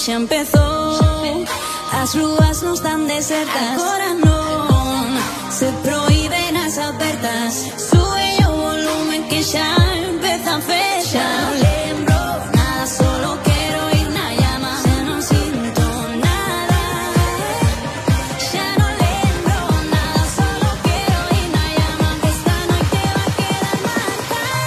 xa empezou. As rúas non están desertas, agora non se prohíben as apertas. Sube o volumen que xa empeza a festa. Non lembro nada, solo quero ir na llama. Xa non sinto nada, xa non lembro nada, solo quero ir na llama. Que esta noite va a quedar marcada.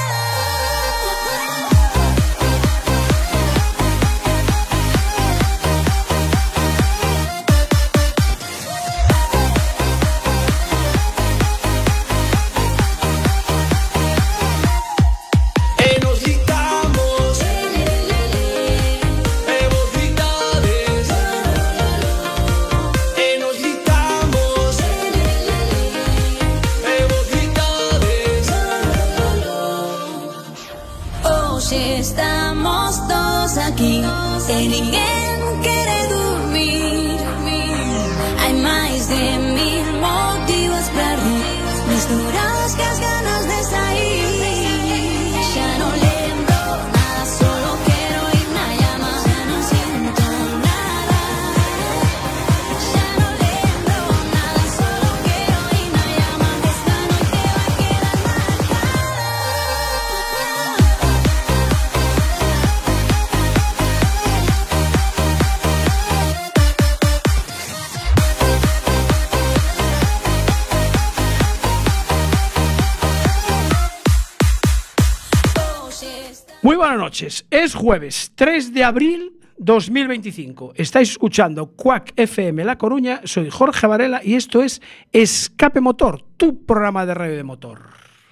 Estamos todos aquí e ninguén quere dormir. Hai máis de 1000 motivos para rir, misturados que as ganas de sair. Xa non lembro nada, solo quero ir na llama. Xa non sinto nada, xa non lembro nada, solo quero ir na llama. Que esta noite va a quedar marcada. Muy buenas noches, es jueves 3 de abril 2025. Estáis escuchando Quack FM La Coruña, soy Jorge Varela y esto es Escape Motor, tu programa de radio de motor.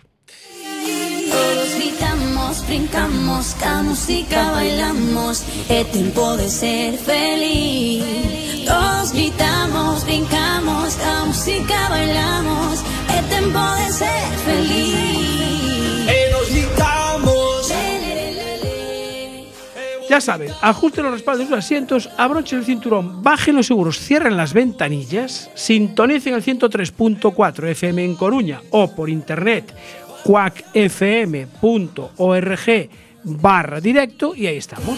Todos gritamos, brincamos, ca música bailamos, é tempo de ser feliz. Todos gritamos, brincamos, ca música bailamos, é tempo de ser feliz. E nos gritamos. Ya saben, ajusten los respaldos de sus asientos, abrochen el cinturón, bajen los seguros, cierren las ventanillas, sintonicen el 103.4 FM en Coruña o por internet quackfm.org/directo y ahí estamos.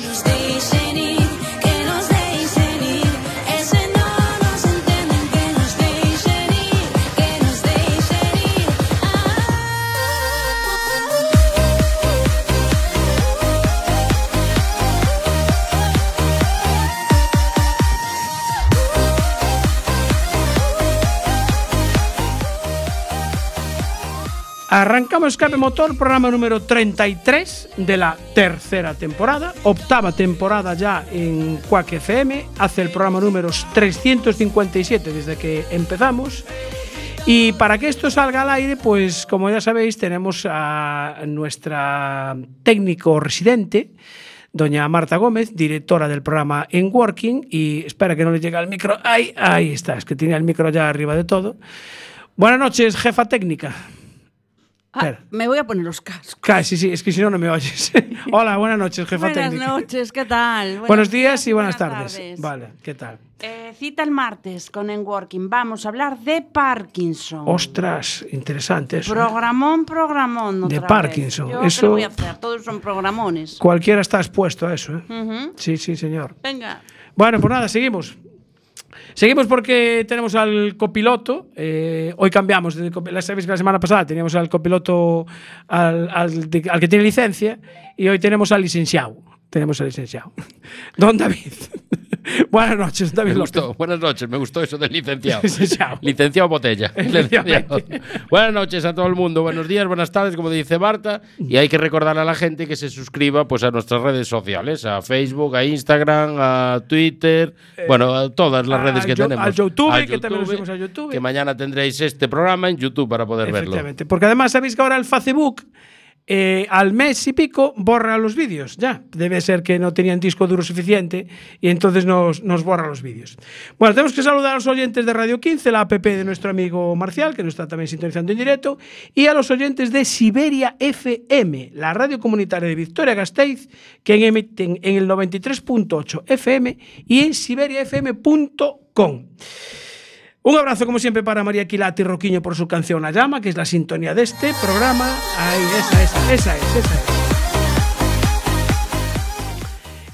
Arrancamos Escape Motor, programa número 33 de la tercera temporada, octava temporada ya en Quack FM, hace el programa número 357 desde que empezamos. Y para que esto salga al aire, pues como ya sabéis, tenemos a nuestra técnico residente, doña Marta Gómez, directora del programa En Working, y espera que no le llegue el micro. Ahí está, es que tenía el micro ya arriba de todo. Buenas noches, jefa técnica. Me voy a poner los cascos. Sí, es que si no, no me oyes. Hola, buenas noches, jefa técnica. Buenas noches, ¿qué tal? Buenos días y buenas tardes. Vale, ¿qué tal? Cita el martes con En Working. Vamos a hablar de Parkinson. Ostras, interesante eso. Programón. De Parkinson. Yo eso, ¿qué le voy a hacer? Todos son programones. Cualquiera está expuesto a eso, ¿eh? Uh-huh. Sí, señor. Venga. Bueno, pues nada, seguimos. Seguimos porque tenemos al copiloto. Hoy cambiamos. Sabéis que la semana pasada teníamos al copiloto al que tiene licencia y hoy tenemos al licenciado. Don David. Buenas noches, David. Me gustó. Buenas noches, me gustó eso del licenciado. Licenciado. Licenciado botella. Buenas noches a todo el mundo. Buenos días, buenas tardes, como dice Marta. Y hay que recordar a la gente que se suscriba pues, a nuestras redes sociales, a Facebook, a Instagram, a Twitter, bueno, a todas las redes que tenemos. Al YouTube, que también nos vemos a YouTube. Que mañana tendréis este programa en YouTube para poder verlo. Porque además sabéis que ahora el Facebook al mes y pico borra los vídeos. Ya, debe ser que no tenían disco duro suficiente y entonces nos borra los vídeos. Bueno, tenemos que saludar a los oyentes de Radio 15, la app de nuestro amigo Marcial, que nos está también sintonizando en directo, y a los oyentes de Siberia FM, la radio comunitaria de Vitoria-Gasteiz, que emiten en el 93.8 FM y en siberiafm.com. Un abrazo, como siempre, para María Quilati Roquiño por su canción La Llama, que es la sintonía de este programa. Ahí, esa es.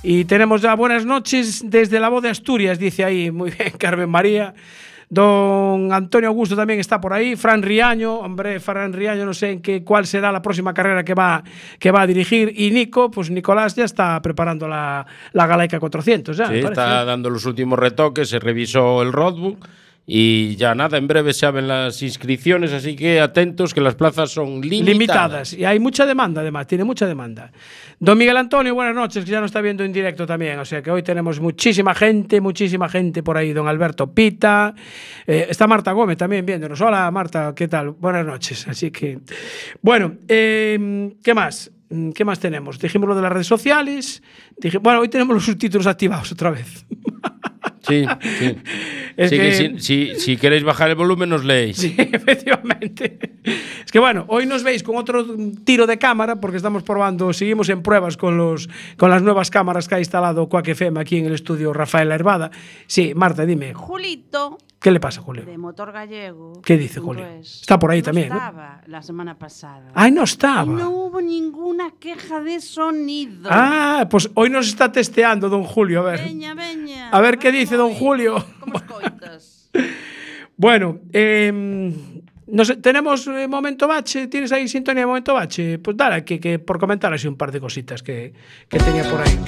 Y tenemos ya buenas noches desde la voz de Asturias, dice ahí. Muy bien, Carmen María. Don Antonio Augusto también está por ahí. Fran Riaño, hombre, Fran Riaño, no sé cuál será la próxima carrera que va a dirigir. Y Nico, pues Nicolás ya está preparando la Galaica 400. Ya, sí, está dando los últimos retoques, se revisó el roadbook. Y ya nada, en breve se abren las inscripciones, así que atentos que las plazas son limitadas. Y hay mucha demanda, además, tiene mucha demanda. Don Miguel Antonio, buenas noches, que ya nos está viendo en directo también. O sea que hoy tenemos muchísima gente por ahí. Don Alberto Pita, está Marta Gómez también viéndonos. Hola Marta, ¿qué tal? Buenas noches. Así que, bueno, ¿qué más? ¿Qué más tenemos? Dijimos lo de las redes sociales. Bueno, hoy tenemos los subtítulos activados otra vez. Sí, sí. Si queréis bajar el volumen, nos leéis. Sí, efectivamente. Es que bueno, hoy nos veis con otro tiro de cámara porque estamos probando, seguimos en pruebas con las nuevas cámaras que ha instalado Quack FM aquí en el estudio Rafael Herbada. Sí, Marta, dime. Julito. ¿Qué le pasa, Julio? De Motor Gallego. ¿Qué dice Julio? Está por ahí también, ¿no? Estaba la semana pasada. ¡Ay, no estaba! Y no hubo ninguna queja de sonido. Ah, pues hoy nos está testeando don Julio, a ver. Veña. A ver qué dice don Julio. ¿Cómo escoitas? Bueno, no sé, tenemos Momento Bache. ¿Tienes ahí sintonía de Momento Bache? Pues dale, que por comentar así un par de cositas que tenía por ahí.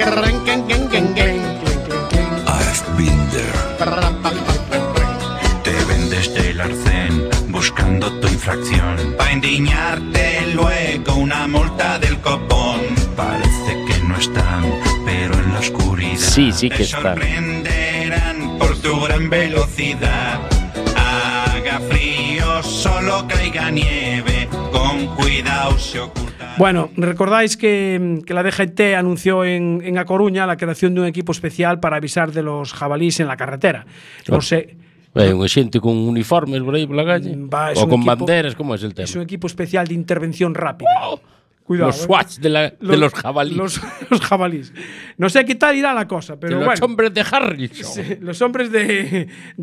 I've been there. Te vendes del arcén buscando tu infracción. Pa' endiñarte luego una multa del copón. Parece que no están, pero en la oscuridad sí que te están. Sorprenderán por tu gran velocidad. Haga frío, solo caiga nieve, con cuidado se oculta. Bueno, recordáis que la DGT anunció en A Coruña la creación de un equipo especial para avisar de los jabalíes en la carretera. No sé. Un xente con uniformes por aí pola calle o con banderas, como es el tema? Es un equipo especial de intervención rápida. Cuidado, los SWATs de los jabalíes. Los jabalíes. No sé qué tal irá la cosa, pero los hombres de Harrison. Sí, los hombres de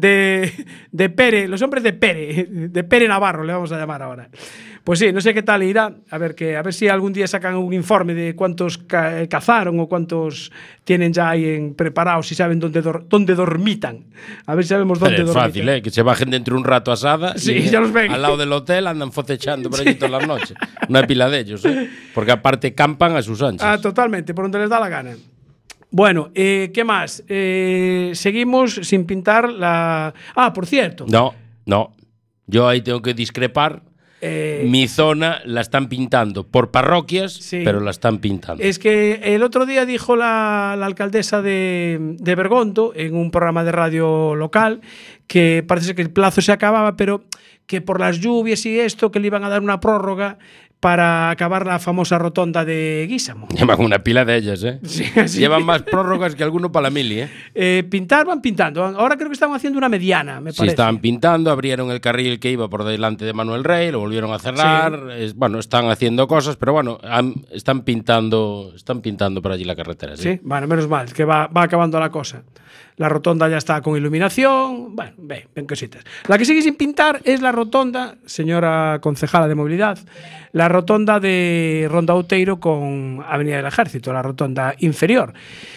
Pere, los hombres de Pere Navarro le vamos a llamar ahora. Pues sí, no sé qué tal irá, a ver si algún día sacan un informe de cuántos cazaron o cuántos tienen ya ahí preparados y saben dónde dormitan. A ver si sabemos dónde dormitan. Es fácil, que se bajen dentro un rato asada sí, ya los ven. Al lado del hotel andan focechando por allí todas las noches. Una pila de ellos, porque aparte campan a sus anchas. Ah, totalmente, por donde les da la gana. Bueno, ¿qué más? Seguimos sin pintar la... Ah, por cierto. No. Yo ahí tengo que discrepar. Mi zona la están pintando por parroquias, sí, pero la están pintando. Es que el otro día dijo la alcaldesa de Bergondo en un programa de radio local que parece que el plazo se acababa, pero que por las lluvias y esto que le iban a dar una prórroga para acabar la famosa rotonda de Guísamo. Llevan una pila de ellas, Sí, llevan más prórrogas que alguno para la mili, Pintar van pintando. Ahora creo que están haciendo una mediana, me parece. Sí, estaban pintando, abrieron el carril que iba por delante de Manuel Rey, lo volvieron a cerrar. Sí. Bueno, están haciendo cosas, pero bueno, están pintando por allí la carretera. Sí, bueno, menos mal, que va acabando la cosa. La rotonda ya está con iluminación. Bueno, ven cositas. La que sigue sin pintar es la rotonda, señora concejala de movilidad, la rotonda de Ronda Outeiro con Avenida del Ejército, la rotonda inferior.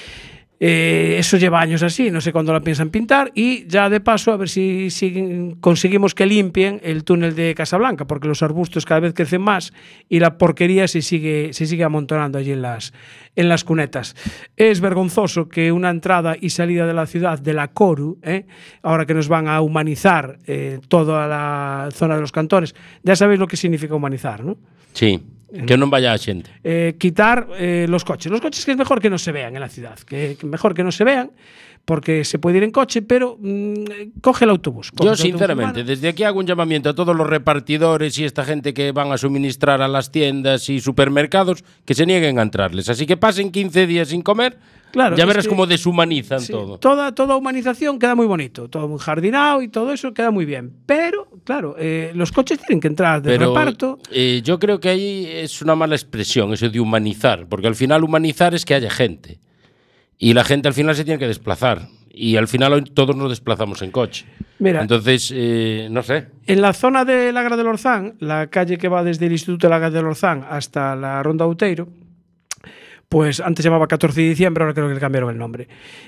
Eso lleva años así, no sé cuándo la piensan pintar, y ya de paso a ver si conseguimos que limpien el túnel de Casablanca, porque los arbustos cada vez crecen más y la porquería se sigue amontonando allí en las cunetas. Es vergonzoso que una entrada y salida de la ciudad de la Coru, ahora que nos van a humanizar toda la zona de los cantones, ya sabéis lo que significa humanizar, ¿no? Sí. Que non vaya a xente. Quitar los coches. Los coches que es mejor que no se vean en la ciudad. Que mejor que no se vean, porque se puede ir en coche, pero coge el autobús. Yo, sinceramente, desde aquí hago un llamamiento a todos los repartidores y esta gente que van a suministrar a las tiendas y supermercados que se nieguen a entrarles. Así que pasen 15 días sin comer. Claro, ya verás cómo deshumanizan todo. Toda humanización queda muy bonito, todo muy jardinado y todo eso queda muy bien. Pero, claro, los coches tienen que entrar de reparto. Yo creo que ahí es una mala expresión, eso de humanizar, porque al final humanizar es que haya gente. Y la gente al final se tiene que desplazar. Y al final hoy todos nos desplazamos en coche. Mira, entonces, no sé. En la zona de Lagra del Orzán, la calle que va desde el Instituto de Lagra del Orzán hasta la Ronda Outeiro, Pues antes llamaba 14 de diciembre, ahora creo que le cambiaron el nombre.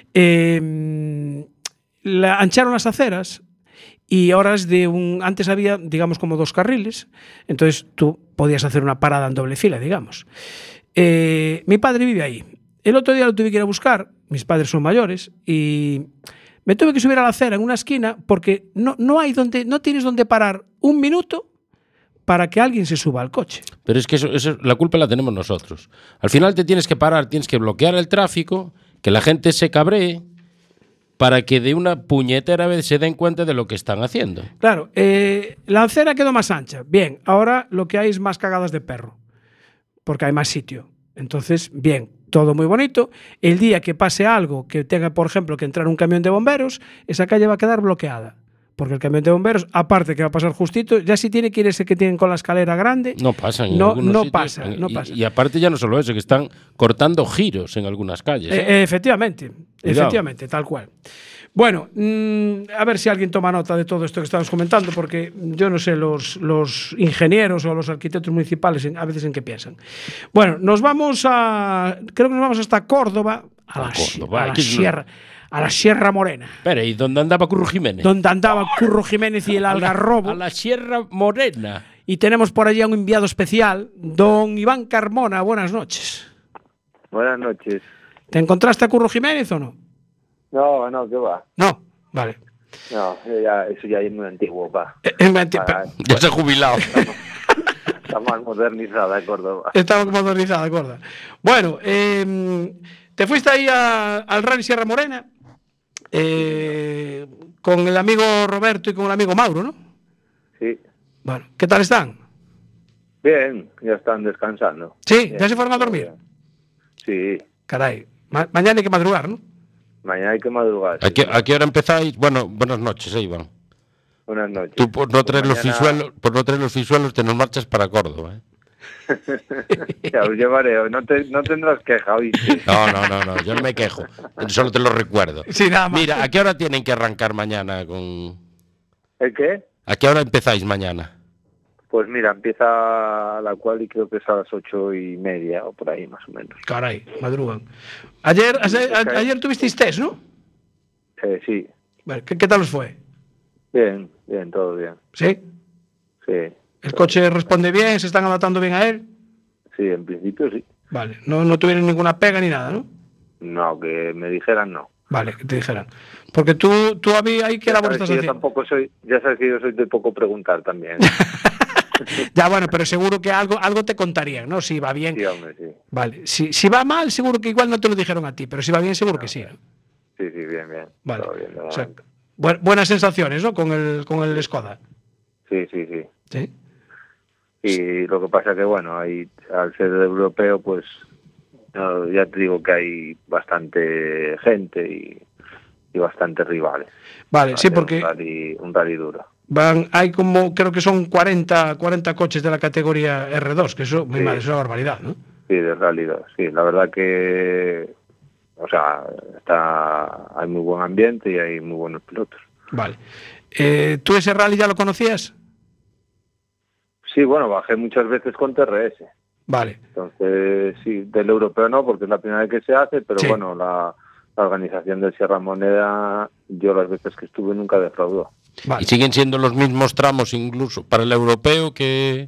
Ancharon las aceras y ahora es de antes había, digamos, como 2 carriles, entonces tú podías hacer una parada en doble fila, digamos. Mi padre vive ahí. El otro día lo tuve que ir a buscar, mis padres son mayores, y me tuve que subir a la acera en una esquina porque no tienes donde parar un minuto para que alguien se suba al coche. Pero es que eso, la culpa la tenemos nosotros. Al final te tienes que parar, tienes que bloquear el tráfico, que la gente se cabree, para que de una puñetera vez se den cuenta de lo que están haciendo. Claro, la acera quedó más ancha. Bien, ahora lo que hay es más cagadas de perro, porque hay más sitio. Entonces, bien, todo muy bonito. El día que pase algo, que tenga, por ejemplo, que entrar un camión de bomberos, esa calle va a quedar bloqueada. Porque el camión de bomberos, aparte que va a pasar justito, ya si tiene que ir ese que tienen con la escalera grande, no pasan. No pasa. pasa. Y aparte ya no solo eso, que están cortando giros en algunas calles. Efectivamente, tal cual. Bueno, a ver si alguien toma nota de todo esto que estamos comentando, porque yo no sé los ingenieros o los arquitectos municipales a veces en qué piensan. Bueno, creo que nos vamos hasta Córdoba, a la Sierra Morena. Pero, ¿y dónde andaba Curro Jiménez? Donde andaba Curro Jiménez y el Algarrobo. A la Sierra Morena. Y tenemos por allá un enviado especial, don Iván Carmona. Buenas noches. Buenas noches. ¿Te encontraste a Curro Jiménez o no? No, ¿qué va? No, vale. No, eso ya es muy antiguo, pa. Ya se ha jubilado. Está más modernizada Córdoba. Está modernizada Córdoba. Bueno, te fuiste ahí al Rally Sierra Morena con el amigo Roberto y con el amigo Mauro, ¿no? Sí. Bueno, ¿qué tal están? Bien, ya están descansando. ¿Sí? Bien. ¿Ya se fueron a dormir? Sí. Caray, mañana hay que madrugar, ¿no? Mañana hay que madrugar. ¿A qué hora empezáis? Bueno, buenas noches, Iván. Buenas noches. Tú por no traer los fisuelos te nos marchas para Córdoba, ¿eh? Ya os llevaré, no tendrás queja, ¿oíste? No, yo no me quejo, solo te lo recuerdo. Sí, nada más. Mira, ¿a qué hora tienen que arrancar mañana con...? ¿El qué? ¿A qué hora empezáis mañana? Pues mira, empieza la cual y creo que es a las 8:30 o por ahí más o menos. Caray, madrugan. Ayer tuvisteis test, ¿no? Sí. Bueno, ¿qué tal os fue? Bien, todo bien. ¿Sí? Sí. ¿El coche responde bien? ¿Se están adaptando bien a él? Sí, en principio sí. Vale, no tuvieron ninguna pega ni nada, ¿no? No, que me dijeran no. Vale, que te dijeran. Porque tú había ahí que labor estás haciendo. Ya sabes que yo soy de poco preguntar también. Ya, bueno, pero seguro que algo te contarían, ¿no? Si va bien. Sí, hombre, sí. Vale, si va mal, seguro que igual no te lo dijeron a ti, pero si va bien, seguro que sí, ¿no? Sí, bien. Vale. Todo bien, o sea, buenas sensaciones, ¿no? Con el Skoda. Sí. ¿Sí? Y lo que pasa que, bueno, ahí, al ser europeo, pues ya te digo que hay bastante gente y bastantes rivales. Vale, sí, porque un rally duro. Hay como, creo que son 40 coches de la categoría R2, que eso, muy mal, es una barbaridad, ¿no? Sí, de rally 2, sí. La verdad que, o sea, hay muy buen ambiente y hay muy buenos pilotos. Vale. ¿Tú ese rally ya lo conocías? Sí, bueno, bajé muchas veces con TRS. Vale. Entonces, sí, del europeo no, porque es la primera vez que se hace, pero sí. Bueno, la organización del Sierra Moneda, yo las veces que estuve nunca defraudó. Vale. ¿Y siguen siendo los mismos tramos incluso para el europeo que...?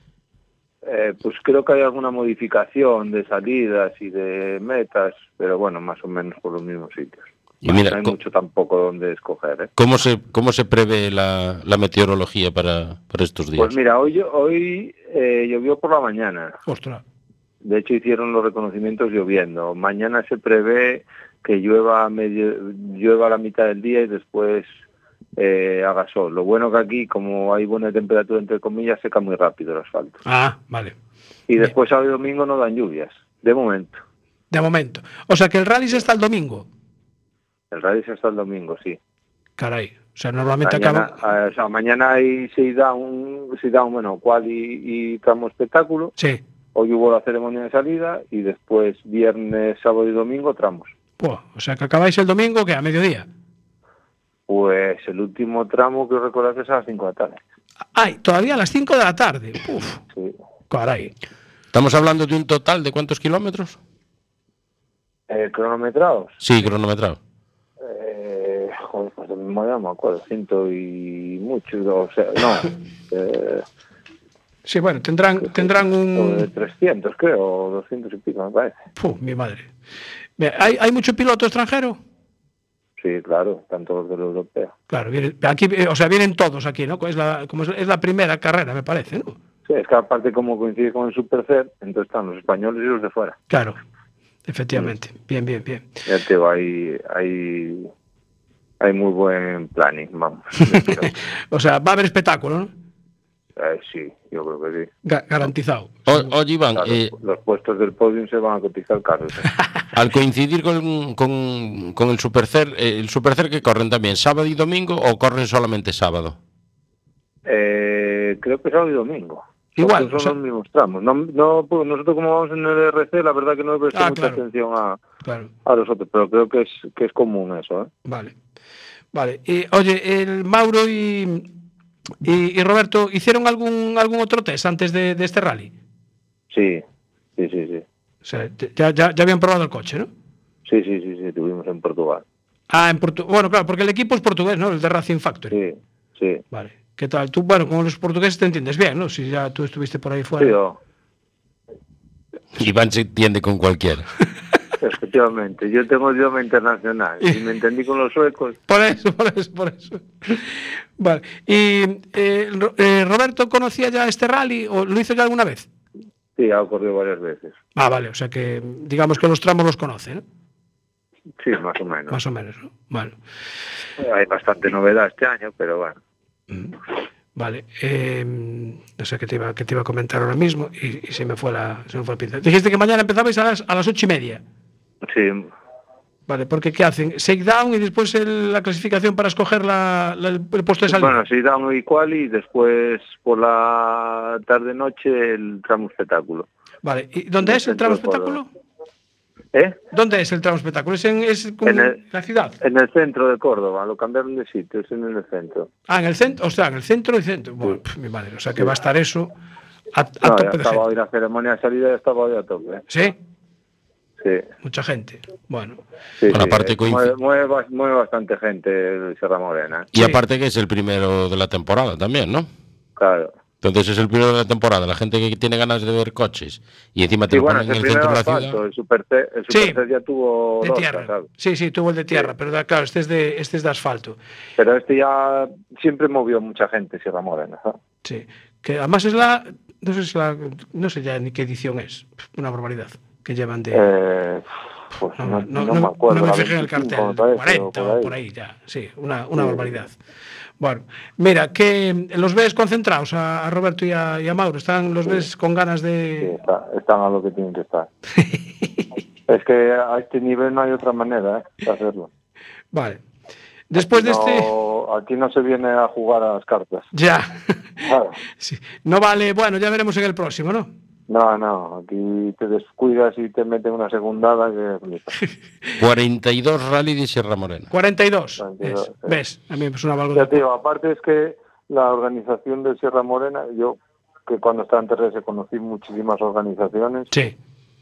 Pues creo que hay alguna modificación de salidas y de metas, pero bueno, más o menos por los mismos sitios. Y mira, no hay mucho tampoco donde escoger, ¿eh? ¿Cómo se prevé la meteorología para estos días? Pues mira, hoy llovió por la mañana. Ostras. De hecho, hicieron los reconocimientos lloviendo. Mañana se prevé que llueva a la mitad del día y después haga sol. Lo bueno que aquí, como hay buena temperatura, entre comillas, seca muy rápido el asfalto. Ah, vale. Y después sábado y domingo no dan lluvias, de momento. De momento. O sea que el rally es hasta el domingo. El rally es hasta el domingo, sí. Caray. O sea, normalmente mañana hay se da un cual y tramo espectáculo. Sí. Hoy hubo la ceremonia de salida y después viernes, sábado y domingo tramos. O sea que acabáis el domingo, ¿qué? ¿A mediodía? Pues el último tramo que os recordás es a las 5 de la tarde. ¡Ay! Todavía a las 5 de la tarde. Uf. Sí. Caray. ¿Estamos hablando de un total de cuántos kilómetros? ¿Cronometrados? Sí, cronometrado. Joder, pues de memoria no me acuerdo, 100 y muchos, o sea, no. Sí, bueno, tendrán De un... 300, creo, o 200 y pico, me parece. Puh, mi madre. Mira, ¿hay mucho piloto extranjero? Sí, claro, están todos de la europea. Claro, aquí, o sea, vienen todos aquí, ¿no? Es la primera carrera, me parece, ¿no? Sí, es que aparte como coincide con el Supercer, entonces están los españoles y los de fuera. Claro, efectivamente. Bien, bien, bien. Ya te digo, hay muy buen planning, vamos. O sea, va a haber espectáculo, ¿no? Sí, yo creo que sí. Garantizado. Oye, Iván, Claro, los puestos del podium se van a cotizar caros. al coincidir con el Supercer que corren también sábado y domingo o corren solamente sábado. Creo que sábado y domingo. Igual, Son los mismos tramos. No, pues nosotros como vamos en el RC, la verdad que no le presto mucha atención a los otros, pero creo que es común eso, ¿eh? Vale. Y, oye, el Mauro y Roberto, ¿hicieron algún otro test antes de este rally? Sí. O sea, ya habían probado el coche, ¿no? Sí, tuvimos en Portugal. En Portugal. Bueno, claro, porque el equipo es portugués, ¿no? El de Racing Factory. Sí. Vale. ¿Qué tal? Tú, bueno, con los portugueses te entiendes bien, ¿no? Si ya tú estuviste por ahí fuera. Sí, Iván se entiende con cualquiera. Efectivamente, yo tengo idioma internacional y me entendí con los suecos. Por eso. Vale. ¿Y Roberto conocía ya este rally o lo hizo ya alguna vez? Sí, ha ocurrido varias veces. Vale, o sea que digamos que los tramos los conoce, ¿no? Sí, más o menos. Más o menos, ¿no? Vale. Hay bastante novedad este año, pero bueno. Vale. No sé qué te iba a comentar ahora mismo y se me fue la pinza. Dijiste que mañana empezabais a las 8:30. Sí. Vale, porque ¿qué hacen? Shakedown y después la clasificación para escoger el puesto de salida. Bueno, shakedown y quali y después por la tarde-noche el tramo espectáculo. Vale, ¿y dónde es el tramo espectáculo? ¿Dónde es el tramo espectáculo? ¿Es en la ciudad? En el centro de Córdoba, lo cambiaron de sitio, es en el centro. En el centro, o sea, en el centro y centro. Bueno, mi madre, o sea que va a estar eso a tope de gente. Estaba hoy la ceremonia de salida y estaba hoy a tope. ¿Sí? Sí. Mucha gente. Bueno. Sí, aparte mueve bastante gente el Sierra Morena. Y aparte que es el primero de la temporada también, ¿no? Claro. Entonces es el primero de la temporada. La gente que tiene ganas de ver coches y encima te lo ponen en el centro de la ciudad. El Supercer ya tuvo de tierra. ¿Sabes? Sí, tuvo el de tierra, pero claro, este es de asfalto. Pero este ya siempre movió mucha gente, Sierra Morena, ¿sabes? Sí, que además no sé ya ni qué edición es, una barbaridad que llevan de... pues no me acuerdo. No me fijé en el cartel, 40 o por ahí ya, sí, una barbaridad. Bueno, mira, que los ves concentrados a Roberto y a Mauro, los ves con ganas de... Sí, están a lo que tienen que estar. Es que a este nivel no hay otra manera de hacerlo. Vale. Después aquí no se viene a jugar a las cartas. Ya. Claro. Sí. No vale, bueno, ya veremos en el próximo, ¿no? No, aquí te descuidas y te meten una segundada que... 42 rally de Sierra Morena. 42. ¿Ves? A mí me sonaba algo. Ya te digo, aparte es que la organización de Sierra Morena, yo que cuando estaba en TRS conocí muchísimas organizaciones. Sí.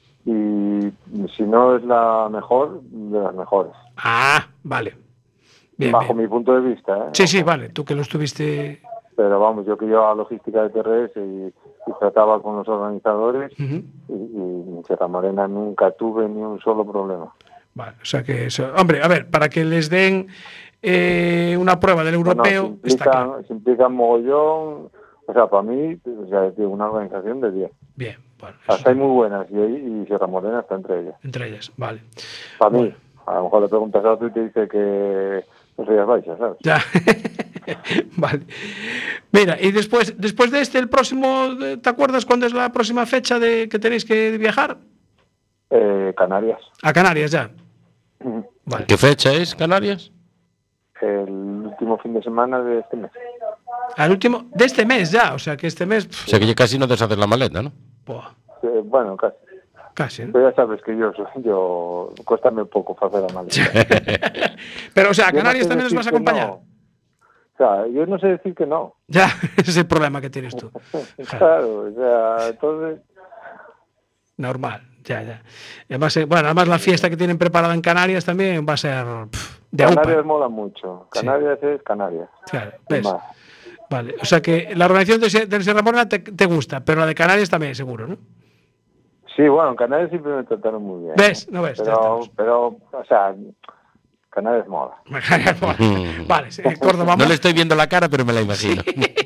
Y si no es la mejor, de las mejores. Vale. Bien, Bajo mi punto de vista, ¿eh? Sí, vale, tú que lo estuviste... Pero vamos, yo que llevaba logística de TRS y trataba con los organizadores y en Sierra Morena nunca tuve ni un solo problema. Vale, o sea que eso... Hombre, a ver, para que les den una prueba del europeo... Se implican mogollón, o sea, para mí, una organización de 10. Bien, bueno. Hasta hay muy buenas y Sierra Morena está entre ellas. Entre ellas, vale. Para mí, a lo mejor le preguntas a otro y te dice que no serías baixa, ¿sabes? Ya. Vale. Mira, y después de el próximo, ¿te acuerdas cuándo es la próxima fecha que tenéis que viajar? Canarias. A Canarias ya. Vale. ¿Qué fecha es Canarias? El último fin de semana de este mes. Al último de este mes ya, o sea que este mes... O sea que ya casi no deshaces la maleta, ¿no? Bueno, casi. Casi, ¿no? Pero ya sabes que yo cuéstame un poco hacer la maleta. Pero, o sea, a Canarias también nos vas a acompañar. No. O sea, yo no sé decir que no. Ya, ese es el problema que tienes tú. Claro, o sea, entonces... Normal, ya. Además la fiesta que tienen preparada en Canarias también va a ser de aupa. Canarias mola mucho. Canarias es Canarias. Claro, ¿ves? Vale, o sea que la organización del Sierra Morena te gusta, pero la de Canarias también, seguro, ¿no? Sí, bueno, en Canarias siempre me trataron muy bien. ¿Ves? ¿No ves? Pero, o sea, Canarias mola. Vale, Córdoba. No le estoy viendo la cara, pero me la imagino.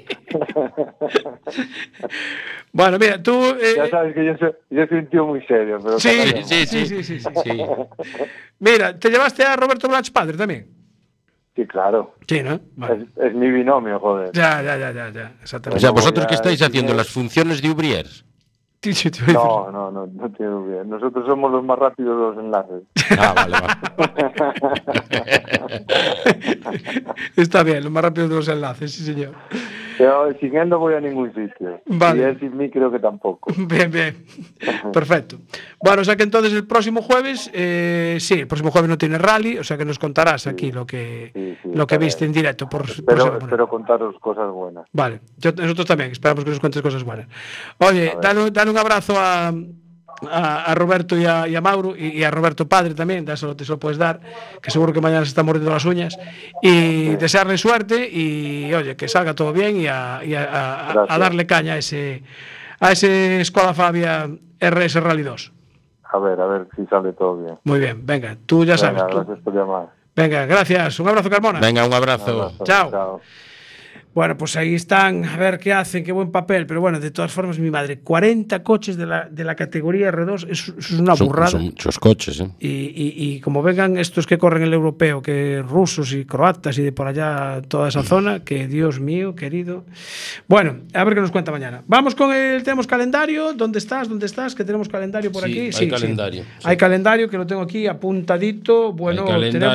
Bueno, mira, tú... ya sabes que yo soy un tío muy serio, pero... Sí. Mira, ¿te llevaste a Roberto Blanch padre también? Sí, claro. Sí, ¿no? Vale. Es mi binomio, joder. Ya, exactamente. O sea, vosotros que estáis haciendo las funciones de Ubriers. No tiene bien. Nosotros somos los más rápidos de los enlaces. Vale. Está bien, los más rápidos de los enlaces, sí, señor. Pero sin él no voy a ningún sitio. Vale. Y él sin mí creo que tampoco. Bien. Perfecto. Bueno, o sea que entonces el próximo jueves, el próximo jueves no tiene rally, o sea que nos contarás aquí lo que viste en directo. Espero contaros cosas buenas. Vale, nosotros también esperamos que nos cuentes cosas buenas. Oye, dale un abrazo a Roberto y a Mauro y a Roberto padre también, te se lo puedes dar, que seguro que mañana se está mordiendo las uñas, y desearle suerte y oye, que salga todo bien y a darle caña a ese Skoda Fabia RS Rally 2. A ver si sale todo bien. Muy bien, venga, tú ya sabes. Gracias por llamar. Venga, gracias, un abrazo, Carmona. Venga, un abrazo. Chao. Bueno, pues ahí están, a ver qué hacen, qué buen papel, pero bueno, de todas formas, mi madre, 40 coches de la categoría R2, eso es una burrada. Son muchos coches, ¿eh? Y como vengan estos que corren el europeo, que rusos y croatas y de por allá toda esa zona, que Dios mío, querido. Bueno, a ver qué nos cuenta mañana. Vamos con tenemos calendario, ¿dónde estás? Que tenemos calendario por aquí. Hay calendario. Sí. Hay calendario que lo tengo aquí apuntadito. Bueno,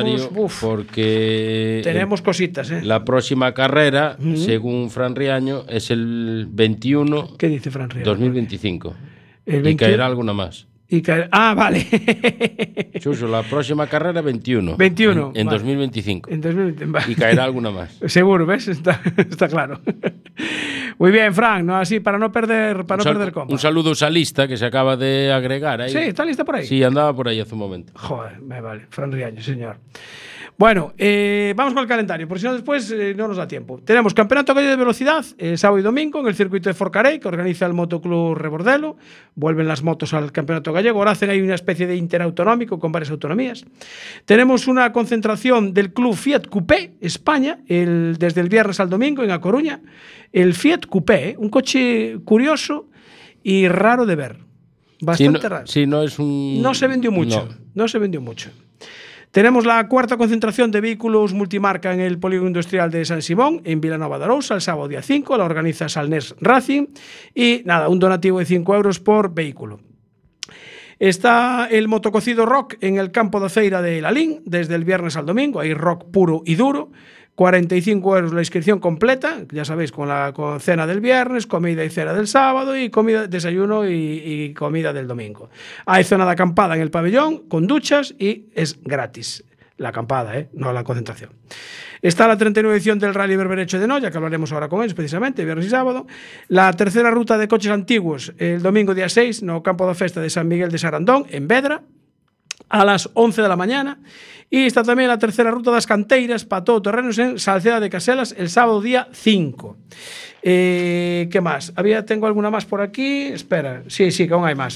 tenemos cositas, ¿eh? La próxima carrera, según Fran Riaño, es el 21. ¿Qué dice Fran Riaño? 2025. Y caerá alguna más. Vale. Chuso, la próxima carrera 21. 21. En 2025. En 2025. Vale. Y caerá alguna más. Seguro, ¿ves? Está claro. Muy bien, Fran, ¿no? Así para no perder compa. Un saludo a Lista que se acaba de agregar ahí. Sí, ¿está lista por ahí? Sí, andaba por ahí hace un momento. Joder, me vale. Fran Riaño, señor. Bueno, vamos con el calendario, porque si no después no nos da tiempo. Tenemos Campeonato Gallego de Velocidad, sábado y domingo, en el circuito de Forcarei, que organiza el Motoclub Rebordelo. Vuelven las motos al Campeonato Gallego. Ahora hacen ahí una especie de interautonómico con varias autonomías. Tenemos una concentración del Club Fiat Coupé España, desde el viernes al domingo en A Coruña. El Fiat Coupé, un coche curioso y raro de ver. Bastante raro. Sí, no es un... No se vendió mucho. No se vendió mucho. Tenemos la cuarta concentración de vehículos multimarca en el Polígono Industrial de San Simón, en Vilanova de Arousa, el sábado día 5, la organiza Salnés Racing, y nada, un donativo de 5 euros por vehículo. Está el motococido rock en el campo de feira de Lalín, desde el viernes al domingo, hay rock puro y duro, 45 euros la inscripción completa, ya sabéis, con cena del viernes, comida y cena del sábado y desayuno y comida del domingo. Hay zona de acampada en el pabellón con duchas y es gratis. La acampada, no la concentración. Está la 39 edición del Rally Berberecho de Noia, que hablaremos ahora con ellos precisamente, viernes y sábado. La tercera ruta de coches antiguos, el domingo día 6, no campo de festa de San Miguel de Sarandón, en Vedra, a las 11 de la mañana. Y está también la tercera ruta das canteiras para todoterrenos en Salceda de Caselas el sábado día 5. ¿Qué más? Tengo alguna más por aquí. Espera, sí, que aún hay más.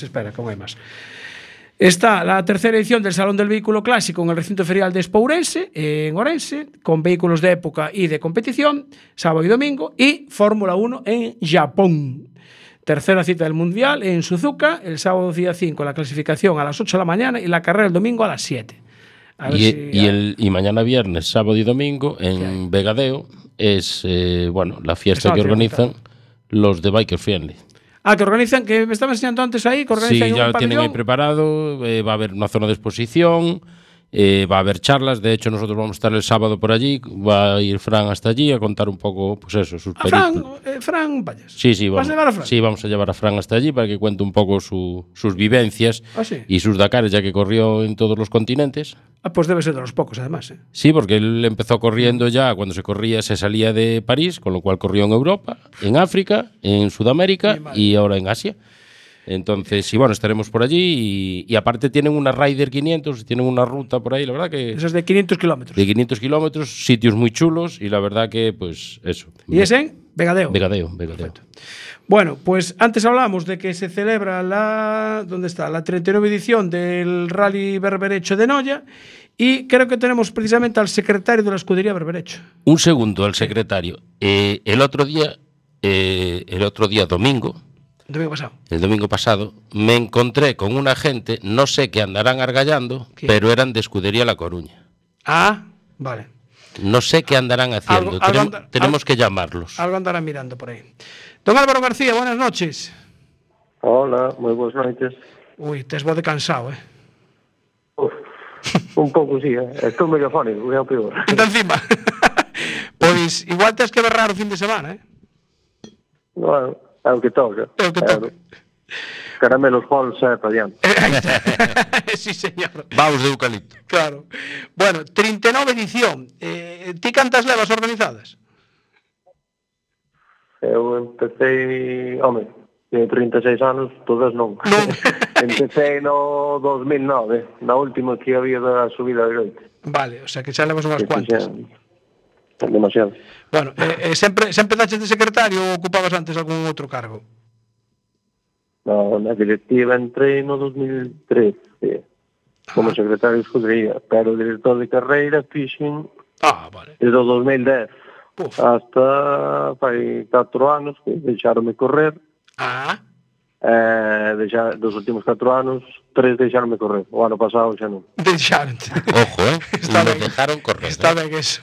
Está la tercera edición del Salón del Vehículo Clásico en el recinto ferial de Espourense, en Orense, con vehículos de época y de competición, sábado y domingo, y Fórmula 1 en Japón. Tercera cita del Mundial en Suzuka, el sábado día 5, la clasificación a las 8 de la mañana y la carrera el domingo a las 7. Y mañana viernes, sábado y domingo en Vegadeo es la fiesta que organizan los de Biker Friendly. Que organizan, que me estaba enseñando antes ahí, que organizan ya lo tienen ahí preparado, va a haber una zona de exposición, va a haber charlas, de hecho nosotros vamos a estar el sábado por allí, va a ir Fran hasta allí a contar un poco, pues eso, sus películas. Fran, vayas. Sí, ¿Vas a llevar a Fran? Sí, vamos a llevar a Fran hasta allí para que cuente un poco sus vivencias y sus Dakares, ya que corrió en todos los continentes. Pues debe ser de los pocos, además. Sí, porque él empezó corriendo ya, cuando se salía de París, con lo cual corrió en Europa, en África, en Sudamérica y ahora en Asia. Entonces, y bueno, estaremos por allí y aparte tienen una Rider 500, tienen una ruta por ahí, la verdad que... Esas de 500 kilómetros. De 500 kilómetros, sitios muy chulos y la verdad que, pues, eso. ¿Y es en Vegadeo? Vegadeo. Bueno, pues antes hablamos de que se celebra ¿dónde está? La 39 edición del Rally Berberecho de Noia y creo que tenemos precisamente al secretario de la escudería Berberecho. Un segundo, al secretario. El otro día, domingo... El domingo pasado me encontré con una gente, no sé qué andarán argallando, pero eran de Escudería La Coruña. Ah, vale. No sé qué andarán haciendo. Tenemos que llamarlos. Algo andarán mirando por ahí. Don Álvaro García, buenas noches. Hola, moi boas noites. Uy, tes voz de cansado, Uf, un pouco, sí, estou medio fónico, é o peor. Anda encima. Pois, igual tes que berrar o fin de semana, Bueno, é o que toca. É o que toca. Caramelos Halls para diante. Sí, señor. Vaos de eucalipto. Claro. Bueno, 39 edición. Ti cantas levas organizadas? Eu empecé, tiene 36 anos, todas non. Empecé no 2009, na última que había da subida de Goite. Vale, o sea que xa levas unhas cuantas. Demasiado. Bueno, sempre daches de secretario ou ocupabas antes algún outro cargo? No, na directiva entrei no 2013 como secretario de escudería, pero o director de carreira fixen vale. desde o 2010 hasta fai 4 anos que deixaronme correr. Dos últimos 4 anos 3 deixaronme correr, o ano pasado xa non. Deixaronte. Ojo, Está ben. Dejaron correr. Está ben eso.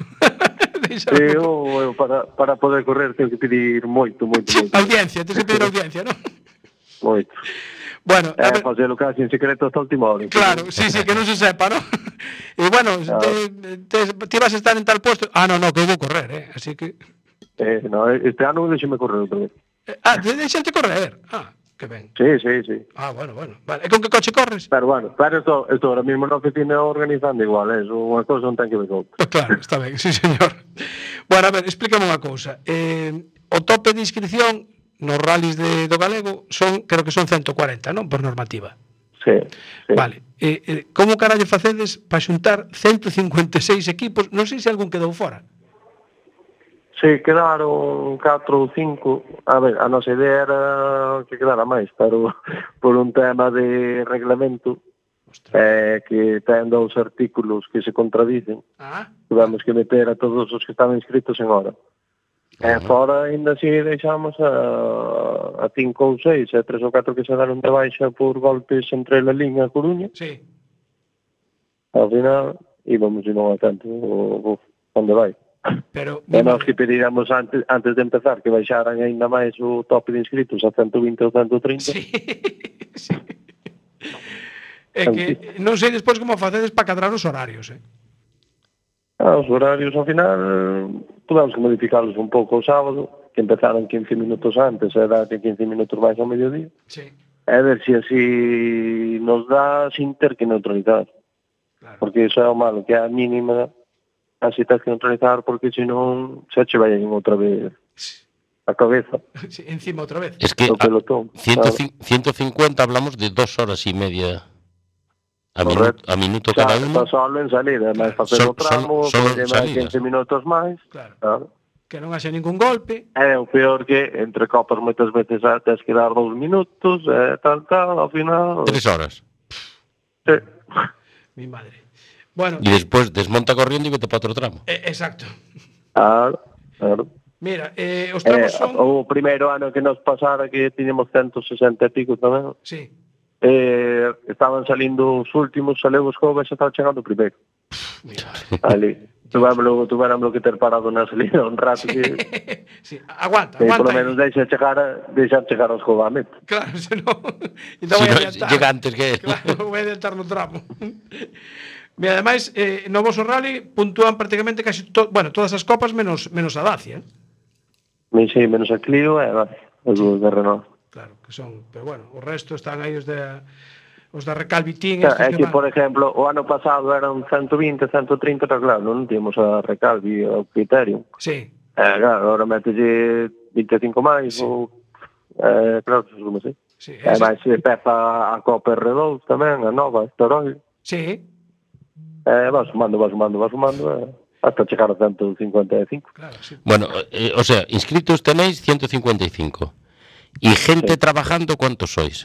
Eu para poder correr tengo que pedir moito. Audiencia, tens que pedir audiencia, non? Moito. Bueno, facelo casi en secreto hasta a última hora. Claro, sí, que non se sepa, ¿no? E bueno, ti vas a estar en tal puesto. No, que eu vou correr, así que... No, este ano deixeme correr outra vez. Deixante correr? Que ben. Sí. Bueno. Vale. E con que coche corres? Pero esto ahora mismo na oficina organizando igual, eso, unha cosa non ten que ver con outra. Claro, está ben, sí, señor. Bueno, a ver, explícame unha cousa. O tope de inscripción nos rallies do galego creo que son 140, non? Por normativa. Sí. Vale. Como carallo facedes para xuntar 156 equipos? Non sei se algún quedou fora. Sí, quedaron 4 ou 5. A ver, a nosa idea era que quedara máis, pero por un tema de reglamento que ten 2 artículos que se contradicen, tuvemos que meter a todos os que estaban inscritos en hora. Fora ainda así deixamos a 5 ou 6, 3 ou 4 que se daron de baixa por golpes entre la Liga e a Coruña. Sí. Ao final íbamos e non a tanto onde vai. Pero nós que pediríamos antes de empezar que baixaran ainda máis o tope de inscritos a 120 ou 130. Sí. É que non sei despois como facedes para cadrar os horarios, Os horarios ao final podemos modificarlos un pouco o sábado, que empezaron 15 minutos antes e darse 15 minutos máis ao mediodía. Sí. A ver se así nos dá sin ter que neutralizar. Claro. Porque iso é o malo, que é a mínima así tens que neutralizar, porque senón xa che vai outra vez a cabeza. Sí, encima outra vez. Es que 150 hablamos de 2 horas y media a minuto cada uno. Solo en salida, máis facer o tramo, que máis 15 minutos máis. Claro. Que non haxe ningún golpe. É o peor que entre copas moitas veces tens que dar 2 minutos, tal, ao final... 3 horas. Sí. Mi madre. Bueno, y después desmonta corriendo y vete para otro tramo. Exacto. Claro. Mira, os tramos son... O primeiro ano que nos pasara que tiñamos 160 e pico tamén. Sí. Estaban salindo os últimos, saleu os jóvenes e estaba chegando o primeiro. Ali. Tuvéramlo que ter parado na salida un rato que... Sí, aguanta. Por lo menos deixar chegar aos jóvenes. Claro, senón... Llega antes que... Claro, voy a adiantar no tramo. Mira, ademais, no voso rally puntúan prácticamente casi todas as copas menos a Dacia. Sí, menos a Clio e a Dacia, os de Renault. Claro, que son, pero bueno, o resto están aí os da Recalvitín. É que, por exemplo, o ano pasado eran 120, 130, pero claro, non tínhamos a Recalvi o Criterium. Sí. Claro, ahora metelle 25 máis, ou... claro, como sei. Sí, E máis Pepa a Copa R2 tamén, a nova, esta Heroi. Sí, Vas sumando, hasta chegar a 155. claro, sí. Bueno, o sea, inscritos tenéis 155. ¿Y gente trabajando cuántos sois?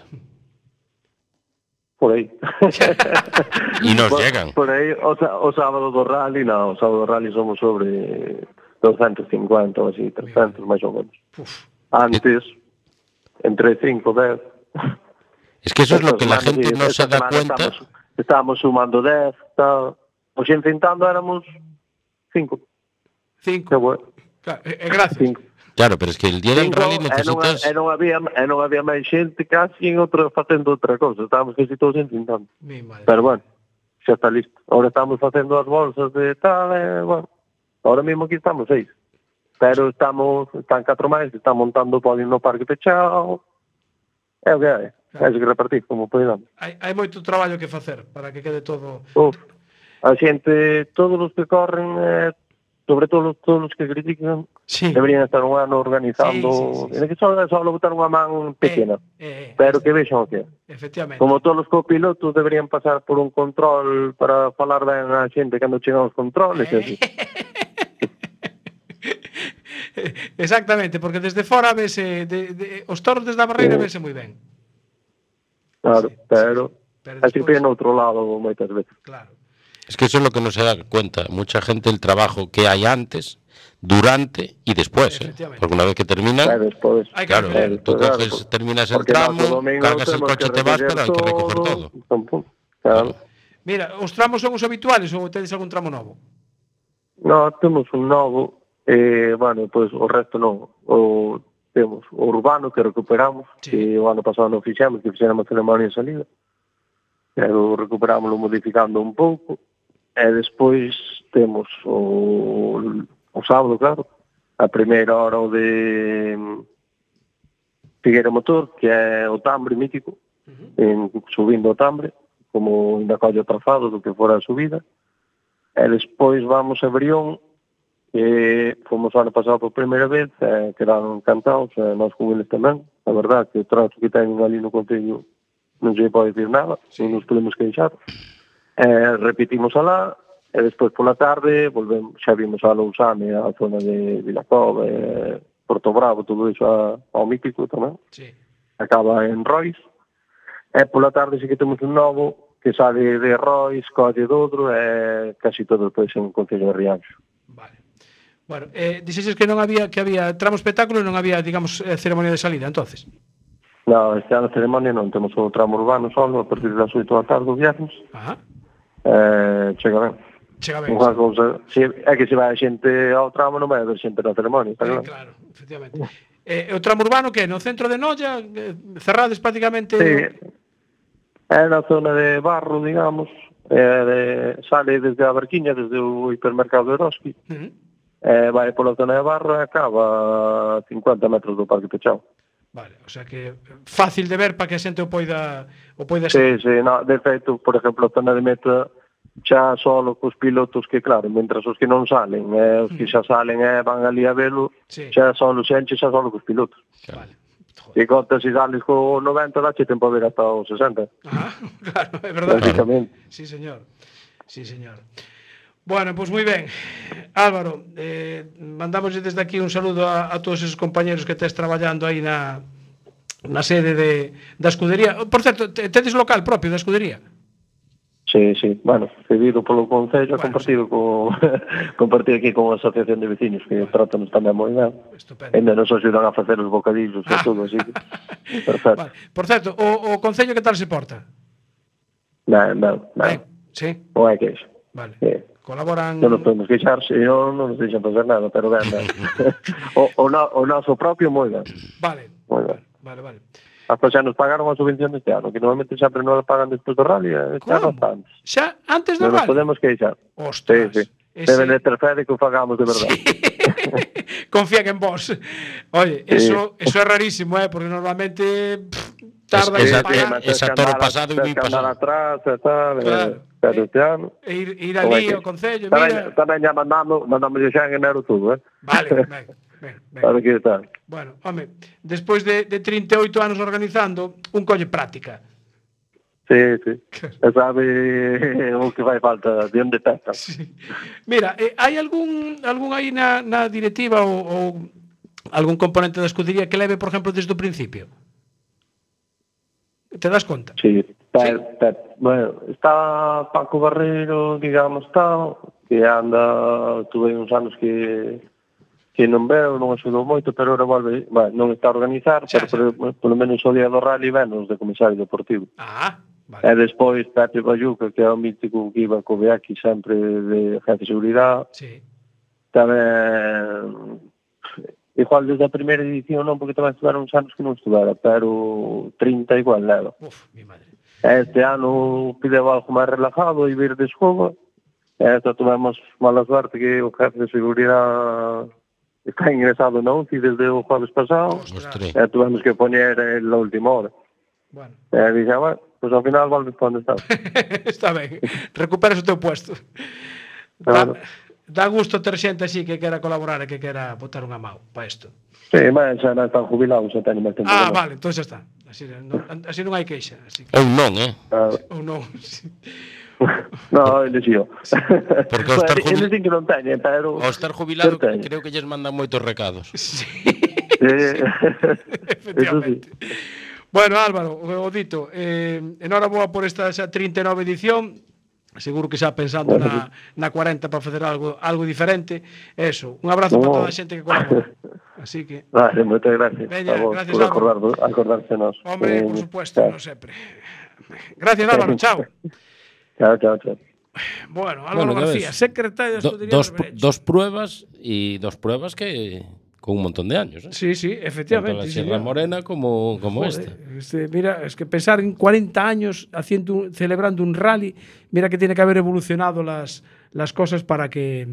Por aí. Y nos llegan. Por aí, o sábado do rally, non, o sábado do rally somos sobre 250 ou así, 300 máis ou menos. Uf. Antes, entre 5 e 10. Es que eso es lo que la gente no se da cuenta. Estábamos sumando 10, tal. O xe enfrentando éramos 5. 5. Que bueno. Claro, gracias. 5. Claro, pero es que el día del rally necesitas... E non había máis xente casi en outra, facendo outra cousa. Estábamos casi todos enfrentando. Mi madre. Pero bueno, xa está listo. Ahora estamos facendo as bolsas de tal, bueno. Ahora mesmo aquí estamos 6. Pero están 4 máis, están montando o podio no parque pechado. É o que hai. Hai que repartir, como podemos. Hai moito traballo que facer para que quede todo... A xente, todos os que corren, sobre todo todos os que critican, Sí. deberían estar un ano organizando... Sí. Que só botar unha man pequena. Pero que vexan o que é. Efectivamente. Como todos os copilotos deberían pasar por un control para falar ben a xente cando chegan os controles, e así. Exactamente, porque desde fora vese os toros desde a barreira vese moi ben. Claro, Sí, pero así despois, que no outro lado moitas veces. claro. Es que eso es lo que no se da cuenta. Mucha gente el trabajo que hay antes, durante y después. Efectivamente. Porque una vez que terminan, Despois, Hai que claro, recoger. tú coges, terminas el porque tramo, nós o domingo cargas el temos coche, que te vas, pero hay que recoger recoger todo. Claro. Mira, os tramos son os habituales ou tedes algún tramo novo? No, temos un novo, bueno, pois o resto non. Temos o urbano que recuperamos, Sí. que o ano pasado non fixemos, que fixéramos ceremonia de salida. Pero recuperámoslo modificando un pouco. E despois temos o sábado, claro, a primeira hora o de Figueira Motor, que é o Tambre mítico, subindo o Tambre, como ainda colle o trazado do que fora a subida. E despois vamos a Brión, que fomos o ano pasado por primeira vez, quedaron encantados, nós con eles tamén. A verdad que o trato que teñen ali no concello non se pode dicir nada, non nos podemos queixar. Repetimos alá, e despois pola tarde volvemos, xa vimos a Lousame, a zona de Vilacova, Porto Bravo, todo iso ao mítico tamén. Sí. Acaba en Rois. E pola tarde sí que temos un novo que sale de Rois, colle Dodro e casi todo depois en Concello de Rianxo. Vale. Bueno, dixeses que non había tramo espectáculo e non había, digamos, ceremonia de salida, entonces. No, este ano ceremonia non, temos o tramo urbano solo a partir das 8 da tarde o viernes. Ajá. Chega ben. Chega ben. Unha cousa, é que se vai a xente ao tramo non vai haber xente na ceremonia, está claro? Claro, efectivamente. O tramo urbano que no centro de Noia, cerrades prácticamente. Sí. É na zona de Barro, digamos, sale desde a Barquiña, desde o hipermercado de Eroski, vai pola zona de Barro e acaba a 50 metros do parque pechado. Vale, o sea que fácil de ver para que a xente o poida Sí, no, de feito, por exemplo, a zona de meta xa solo cos pilotos que, claro, mentras os que non salen, os que xa salen van ali a velo, Sí. xa solo xenche, xa solo cos pilotos. Vale. E contas se sales co 90, dache tempo a ver hasta os 60. Ajá, claro, é verdade. Básicamente. Sí, señor. Sí, señor. Bueno, pues moi ben. Álvaro, mandamos desde aquí un saludo a todos esos compañeros que estés traballando aí na sede da escudería. Por certo, tedes local propio da escudería? Sí, bueno, cedido polo Concello, compartido compartido aquí con a Asociación de Vecinos, que tratan tamén moi ben. Estupendo. Ainda nos axudan a facer os bocadillos e todo, así que perfecto. Vale. Por certo, o Concello que tal se porta? Ben. Sí. Non hai que iso. Vale. Colaboran... Non nos podemos queixar, se non nos deixan facer nada, pero ben. O noso propio moi ben. Vale. Moi ben. Vale. Hasta xa nos pagaron a subvención deste ano, que normalmente sempre non la pagan despois do rally, xa bastante. Xa antes do rally? Non nos rally? podemos queixar. Ostras. Sí. Deben de ter fe de que o fagamos de verdade. Sí. Confían en vos. Oye, eso é rarísimo, porque normalmente tarda en pagar. Esa toro pasado e mi pasado. Atrás, tal, pero este ano... Ir ali ao Concello, mira... Tamén ya mandamos xa en enero tudo, Vale, ben. Para que está. Bueno, home, despois de 38 anos organizando, un colle práctica. Sí. E sabe o que vai falta, de onde pesa. Sí. Mira, hai algún aí na directiva ou algún componente da escudería que leve, por exemplo, desde o principio? Te das conta? Sí, bueno, está Paco Barreiro, digamos, que anda, tuve uns anos que non veo, non axudou moito, pero ahora volve, bueno, non está a organizar, pero polo menos o día do rally venos de comisario deportivo. Ah, vale. E despois Pepe Bayuca, que é o mítico que iba co Beaki sempre de jefe de seguridade. Sí. Tamén, igual desde a primeira edición non, porque tamén estudaron uns anos que non estudara, pero 30 igual leva. Uf, mi madre. Este ano pideu algo máis relajado e vir de escoba. Esta tivemos mala suerte que o jefe de seguridade está ingresado na UCI desde o jueves pasado. Tuvemos que poñer en la última hora. Bueno. Dije, bueno, pues ao final volves para onde estás. Está ben, recuperas o teu puesto. Claro. Dá gusto ter xente así que quera colaborar e que quera botar unha mão para isto. Sí, mas xa non están jubilados, xa teñen máis tempo. Vale, entón xa está. Así non hai queixa. Ou non, Ou non, sí. No, ele sí. Porque ao estar ele sí que non teñen, pero... Ao estar jubilado creo que lles mandan moitos recados. Sí. Efectivamente. Bueno, Álvaro, o dito, enhoraboa por esta xa 39 edición. Seguro que xa pensando na 40 para facer algo diferente. Eso, un abrazo para toda a xente que colabora. Así que... Vale, moitas gracias. Veña, gracias, por acordársenos. Hombre, por supuesto, non sempre. Gracias, Álvaro, chao. Chao. Bueno, Álvaro García, secretario de Escudería dos pruebas y dos pruebas que con un montón de años. Sí, efectivamente. Tanto la Sierra Morena como esta. Mira, es que pensar en 40 años celebrando un rally, mira que tiene que haber evolucionado las cosas para que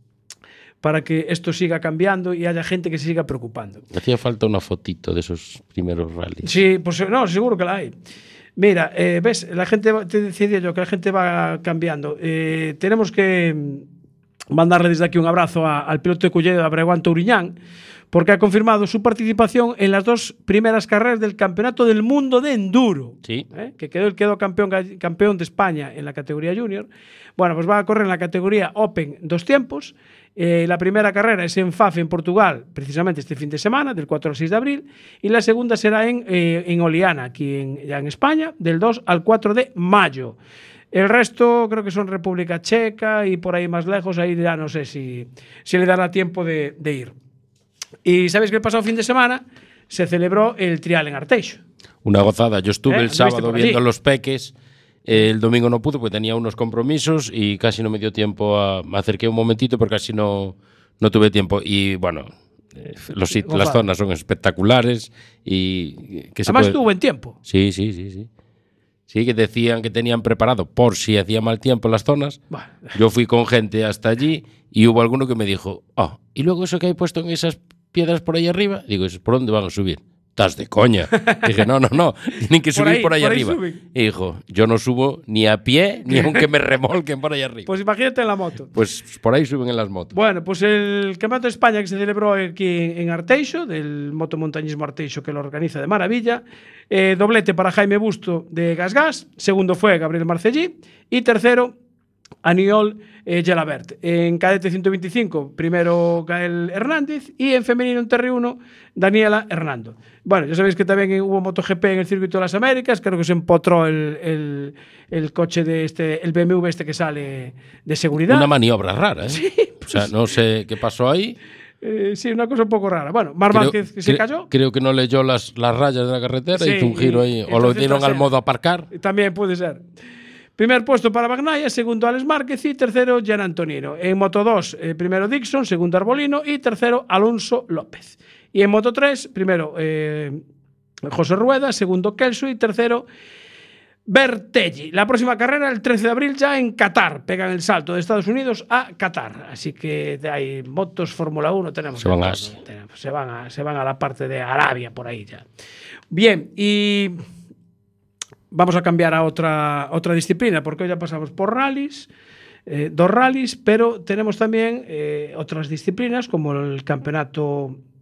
esto siga cambiando y haya gente que se siga preocupando. Hacía falta una fotito de esos primeros rallies. Sí, pues no, seguro que la hay. Mira, ves, la gente, te decía yo que la gente va cambiando. Tenemos que mandarle desde aquí un abrazo al piloto de Culleredo de Abreguán Touriñán, porque ha confirmado su participación en las 2 primeras carreras del Campeonato del Mundo de Enduro. Sí. Que quedó campeón de España en la categoría Junior. Bueno, pues va a correr en la categoría Open 2 tiempos. La primera carrera es en Faf, en Portugal, precisamente este fin de semana, del 4 al 6 de abril, y la segunda será en Oliana, aquí ya en España, del 2 al 4 de mayo. El resto creo que son República Checa y por ahí más lejos, ahí ya no sé si le dará tiempo de ir. Y ¿sabéis que el pasado fin de semana se celebró el trial en Arteixo? Una gozada. Yo estuve el sábado viendo los peques. El domingo no pude porque tenía unos compromisos y casi no me dio tiempo me acerqué un momentito porque casi no tuve tiempo. Y bueno, las zonas son espectaculares y que además tuvo buen tiempo. Sí. Sí, que decían que tenían preparado por si hacía mal tiempo las zonas. Bueno. Yo fui con gente hasta allí y hubo alguno que me dijo, ¿y luego eso que hay puesto en esas piedras por ahí arriba? Digo, ¿por dónde van a subir? Estás de coña. Dije, no, tienen que subir por ahí arriba. Y dijo, yo no subo ni a pie ni aunque me remolquen por ahí arriba. Pues imagínate en la moto. Pues por ahí suben en las motos. Bueno, pues el Campeonato de España que se celebró aquí en Arteixo, del motomontañismo Arteixo, que lo organiza de maravilla. Doblete para Jaime Busto de Gasgas. Segundo fue Gabriel Marcellí. Y tercero, Aniol Gelabert. En cadete 125, primero Gael Hernández y en femenino en TR1, Daniela Hernando. Bueno, ya sabéis que también hubo MotoGP en el Circuito de las Américas, creo que se empotró el coche de el BMW que sale de seguridad. Una maniobra rara, ¿eh? Sí, pues, o sea, no sé qué pasó ahí. Sí, una cosa un poco rara. Bueno, Marc Márquez se cayó. Creo que no leyó las rayas de la carretera, hizo un giro ahí. O lo dieron al modo aparcar. También puede ser. Primer puesto para Bagnaia, segundo Alex Márquez y tercero Gian Antonino. En Moto 2, primero Dixon, segundo Arbolino y tercero Alonso López. Y en Moto 3, primero José Rueda, segundo Kelso y tercero Bertelli. La próxima carrera el 13 de abril ya en Qatar. Pegan el salto de Estados Unidos a Qatar. Así que hay motos Fórmula 1 tenemos. Se van a Asia. Se van a la parte de Arabia por ahí ya. Bien, y vamos a cambiar a otra disciplina, porque hoy ya pasamos por rallies, 2 rallies, pero tenemos también otras disciplinas como el campeonato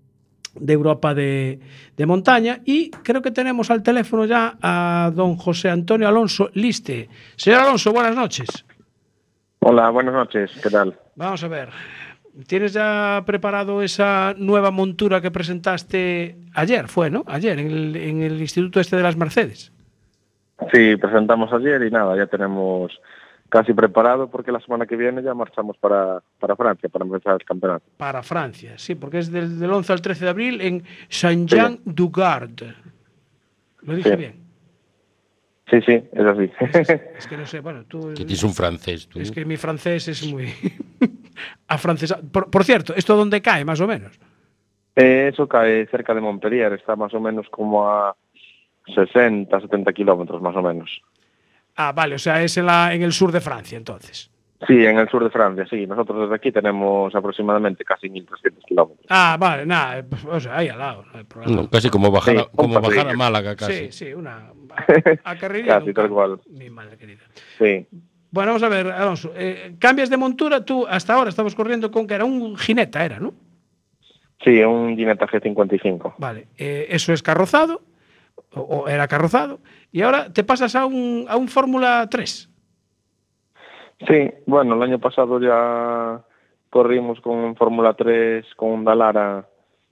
de Europa de montaña. Y creo que tenemos al teléfono ya a don José Antonio Alonso Liste. Señor Alonso, buenas noches. Hola, buenas noches, ¿qué tal? Vamos a ver, ¿tienes ya preparado esa nueva montura que presentaste ayer? Fue, ¿no? Ayer, en el Instituto este de las Mercedes. Sí, presentamos ayer y nada, ya tenemos casi preparado porque la semana que viene ya marchamos para Francia para empezar el campeonato. Para Francia, sí, porque es del 11 al 13 de abril en Saint-Jean-du-Gard. ¿Lo dije bien? Sí, es así. Es que no sé, bueno, tú... Que tienes un francés, tú. Es que mi francés es muy... afrancesado. Por cierto, ¿esto dónde cae, más o menos? Eso cae cerca de Montpellier, está más o menos como a 60, 70 kilómetros, más o menos. Ah, vale, o sea, es en el sur de Francia, entonces. Sí, en el sur de Francia, sí. Nosotros desde aquí tenemos aproximadamente casi 1.300 kilómetros. Ah, vale, nada, o sea, ahí al lado, no hay problema. No, casi como bajar, Sí, bajar a Málaga, casi. Sí, a carrerilla. Casi, tal cual. Mi madre querida. Sí. Bueno, vamos a ver, Alonso. Cambias de montura, tú hasta ahora estabas corriendo con que era un Gineta, era, ¿no? Sí, un Gineta G55. Vale, eso es carrozado, o era carrozado, y ahora te pasas a un Fórmula 3. Sí, bueno, el año pasado ya corrimos con Fórmula 3 con un Dallara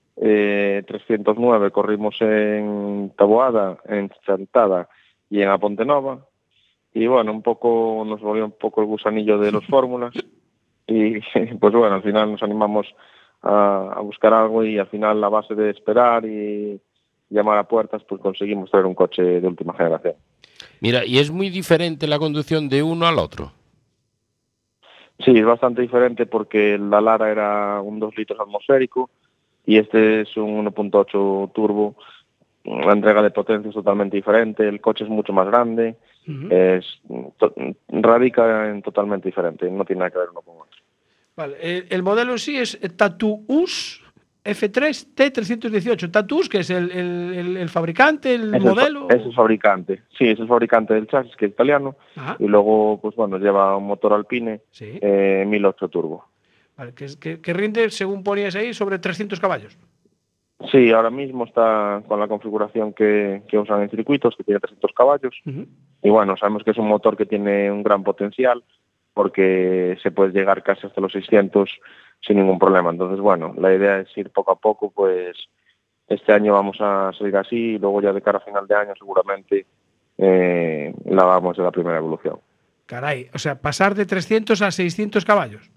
309, corrimos en Taboada, en Chantada y en Apontenova. Y bueno, un poco nos volvió un poco el gusanillo de los fórmulas y pues bueno, al final nos animamos a buscar algo y al final a base de esperar y llamar a puertas pues conseguimos traer un coche de última generación. Mira, ¿y es muy diferente la conducción de uno al otro? Sí, es bastante diferente porque el Dallara era un 2 litros atmosférico y este es un 1.8 turbo. La entrega de potencia es totalmente diferente, el coche es mucho más grande, radica en totalmente diferente, no tiene nada que ver uno con otro. Vale, el modelo en sí es Tatuus F3 T318. Tatuus, que es el fabricante, el modelo. Es el fabricante, sí, es el fabricante del chasis, que es italiano. Ajá. Y luego, pues bueno, lleva un motor Alpine, Sí. 1008 turbo. Vale, que rinde, según ponías ahí, sobre 300 caballos. Sí, ahora mismo está con la configuración que usan en circuitos, que tiene 300 caballos. Y bueno, sabemos que es un motor que tiene un gran potencial, porque se puede llegar casi hasta los 600 sin ningún problema. Entonces, bueno, la idea es ir poco a poco, pues este año vamos a seguir así y luego ya de cara a final de año seguramente la vamos de la primera evolución. Caray, o sea, pasar de 300 a 600 caballos.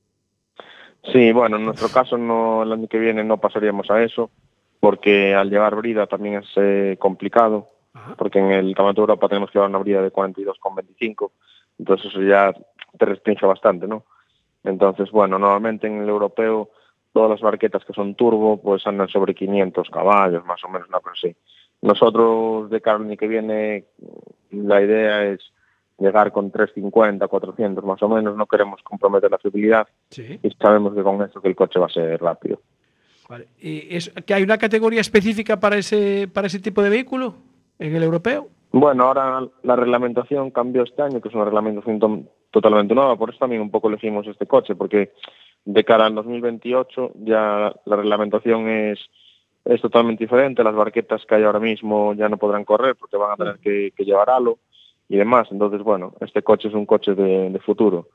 Sí, bueno, en nuestro caso no, el año que viene no pasaríamos a eso, porque al llevar brida también es complicado, porque en el Campeonato de Europa tenemos que llevar una brida de 42,25, entonces eso ya te restringe bastante, ¿no? Entonces, bueno, normalmente en el europeo todas las barquetas que son turbo pues andan sobre 500 caballos, más o menos, una cosa así. Nosotros de cara al año que viene la idea es llegar con 350, 400 más o menos, no queremos comprometer la fiabilidad. Sí. Y sabemos que con eso que el coche va a ser rápido. Vale. ¿Y que hay una categoría específica para ese tipo de vehículo en el europeo? Bueno, ahora la reglamentación cambió este año, que es una reglamentación totalmente nueva, por eso también un poco elegimos este coche, porque de cara al 2028 ya la reglamentación es totalmente diferente, las barquetas que hay ahora mismo ya no podrán correr porque van a tener que llevar halo y demás, entonces bueno, este coche es un coche de futuro.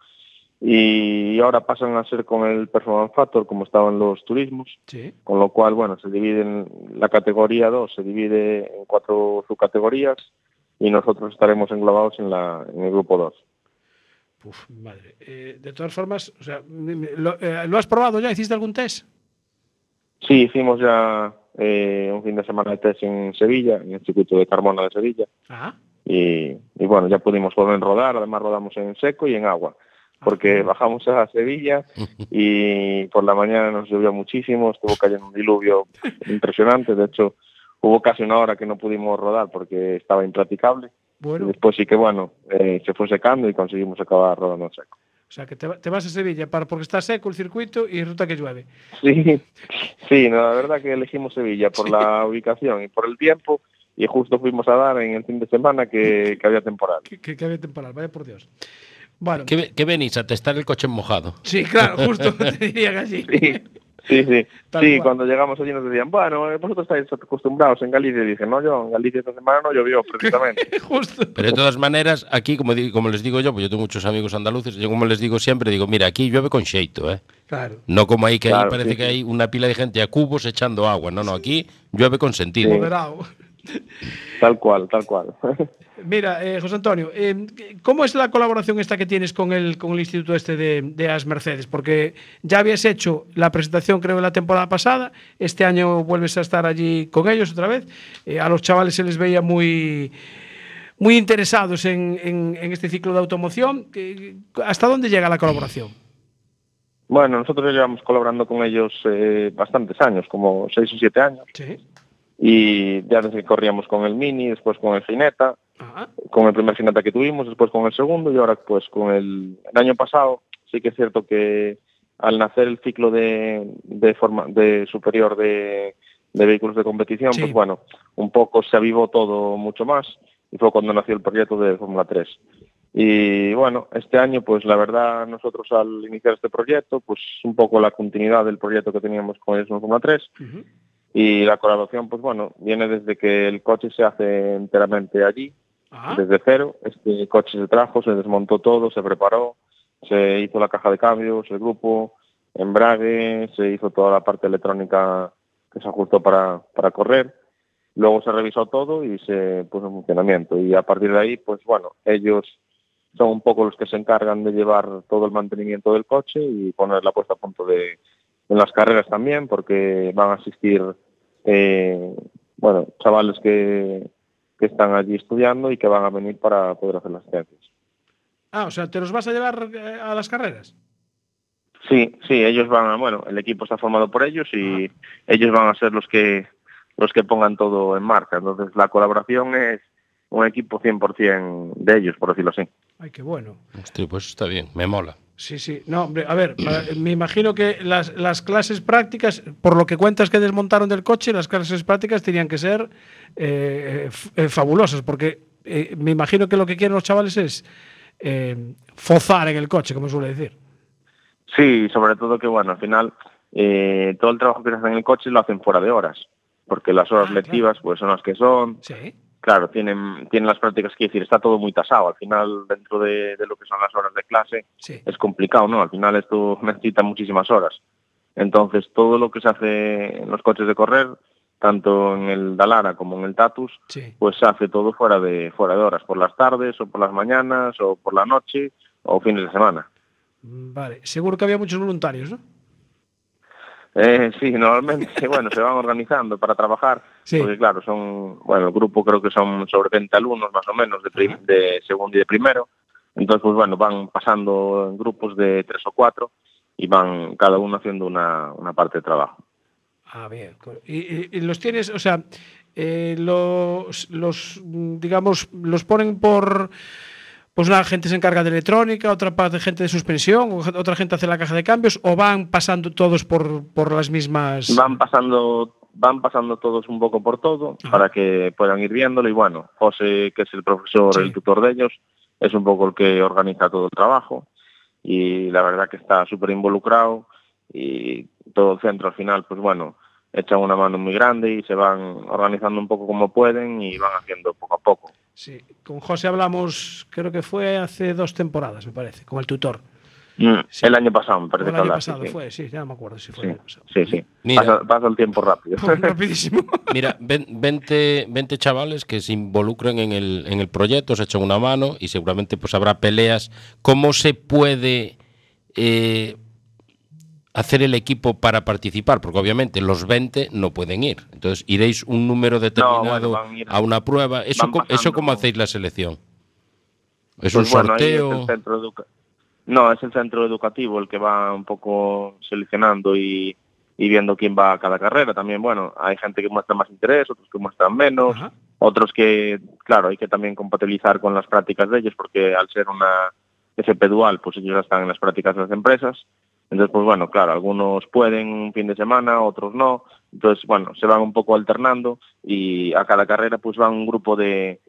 Y ahora pasan a ser con el Performance Factor como estaban los turismos, sí. Con lo cual, bueno, se divide en la categoría 2, se divide en 4 subcategorías y nosotros estaremos englobados en el grupo 2. Uf, madre. De todas formas, o sea, ¿lo has probado ya? ¿Hiciste algún test? Sí, hicimos ya un fin de semana de test en Sevilla, en el circuito de Carmona de Sevilla. Ajá. Y bueno, ya pudimos volver a rodar, además rodamos en seco y en agua, porque bajamos a Sevilla y por la mañana nos llovió muchísimo, estuvo cayendo un diluvio impresionante, de hecho hubo casi una hora que no pudimos rodar porque estaba impracticable. Bueno. Y después sí que bueno, se fue secando y conseguimos acabar rodando en seco. O sea, que te vas a Sevilla porque está seco el circuito y resulta que llueve. Sí, no, la verdad que elegimos Sevilla por la ubicación y por el tiempo, y justo fuimos a dar en el fin de semana que había temporal. Que había temporal, vaya por Dios. Bueno. ¿Qué venís a testar el coche mojado? Sí, claro, justo te diría que así. Sí. Sí, sí. Tal Sí, cual. cuando llegamos allí nos decían, bueno, vosotros estáis acostumbrados en Galicia. Y dije, no, yo en Galicia esta semana no llovió, precisamente. Justo. Pero de todas maneras, aquí, como les digo yo, pues yo tengo muchos amigos andaluces, yo como les digo siempre, digo, mira, aquí llueve con xeito, ¿eh? Claro. No como ahí, que ahí Claro, parece sí, que sí. hay una pila de gente a cubos echando agua. No, aquí llueve con sentido. Sí. Moderado. Tal cual, tal cual. Mira, José Antonio, ¿cómo es la colaboración esta que tienes con el instituto este de As Mercedes? Porque ya habías hecho la presentación, creo, la temporada pasada. Este año vuelves a estar allí con ellos otra vez. A los chavales se les veía muy interesados en este ciclo de automoción. ¿Hasta dónde llega la colaboración? Bueno, nosotros llevamos colaborando con ellos bastantes años, como 6 o 7 años. Sí. Y ya desde que corríamos con el Mini, después con el Gineta, Ajá. con el primer Gineta que tuvimos, después con el segundo y ahora pues con el año pasado. Sí que es cierto que al nacer el ciclo de superior de vehículos de competición, Sí. pues bueno, un poco se avivó todo mucho más y fue cuando nació el proyecto de Fórmula 3. Y bueno, este año pues la verdad nosotros al iniciar este proyecto, pues un poco la continuidad del proyecto que teníamos con ellos en Fórmula 3. Uh-huh. Y la colaboración, pues bueno, viene desde que el coche se hace enteramente allí, desde cero. Este coche se trajo, se desmontó todo, se preparó, se hizo la caja de cambios, el grupo, embrague, se hizo toda la parte electrónica que se ajustó para correr. Luego se revisó todo y se puso en funcionamiento. Y a partir de ahí, pues bueno, ellos son un poco los que se encargan de llevar todo el mantenimiento del coche y poner la puesta a punto en las carreras también, porque van a asistir chavales que están allí estudiando y que van a venir para poder hacer las ciencias. O sea, ¿te los vas a llevar a las carreras? Sí, ellos van el equipo está formado por ellos y ellos van a ser los que pongan todo en marcha. Entonces la colaboración es un equipo 100% de ellos, por decirlo así. Ay, qué bueno. Hostia, pues está bien, me mola. Sí. No, hombre, a ver, me imagino que las clases prácticas, por lo que cuentas que desmontaron del coche, las clases prácticas tenían que ser fabulosas, porque me imagino que lo que quieren los chavales es fozar en el coche, como suele decir. Sí, sobre todo que, al final todo el trabajo que se hace en el coche lo hacen fuera de horas, porque las horas lectivas claro. pues son las que son. Sí. Claro, tienen las prácticas, quiero decir, está todo muy tasado. Al final, dentro de lo que son las horas de clase, Sí. es complicado, ¿no? Al final esto necesita muchísimas horas. Entonces, todo lo que se hace en los coches de correr, tanto en el Dallara como en el Tatus, Sí. pues se hace todo fuera de horas, por las tardes o por las mañanas o por la noche o fines de semana. Vale, seguro que había muchos voluntarios, ¿no? Sí, normalmente, se van organizando para trabajar, Sí. porque claro, el grupo creo que son sobre 20 alumnos más o menos de segundo y de primero, entonces pues van pasando en grupos de 3 o 4 y van cada uno haciendo una parte de trabajo. Bien. Y los tienes, o sea, digamos, los ponen por... Pues una gente se encarga de electrónica, otra parte gente de suspensión, otra gente hace la caja de cambios, o van pasando todos por las mismas... Van pasando todos un poco por todo para que puedan ir viéndolo y José, que es el profesor, Sí. el tutor de ellos, es un poco el que organiza todo el trabajo y la verdad que está súper involucrado y todo el centro al final, pues echan una mano muy grande y se van organizando un poco como pueden y van haciendo poco a poco. Sí, con José hablamos, creo que fue hace 2 temporadas, me parece, con el tutor. Sí. El año pasado me parece El que año hablaste, pasado sí. fue, sí, ya no me acuerdo si fue Sí, el año pasado. sí. Mira. Pasa el tiempo rápido. Rapidísimo. Mira, 20 chavales que se involucran en el proyecto, se echan una mano y seguramente pues habrá peleas. ¿Cómo se puede hacer el equipo para participar? Porque obviamente los 20 no pueden ir. Entonces iréis un número determinado van a ir- a una prueba. ¿Eso pasando. cómo hacéis la selección? ¿Es Pues un ahí sorteo? es el centro No, es el centro educativo el que va un poco seleccionando y viendo quién va a cada carrera. También, hay gente que muestra más interés, otros que muestran menos, Ajá. otros que, claro, hay que también compatibilizar con las prácticas de ellos, porque al ser una FP dual, pues ellos ya están en las prácticas de las empresas. Entonces, pues claro, algunos pueden un fin de semana, otros no. Entonces, se van un poco alternando y a cada carrera pues van un grupo de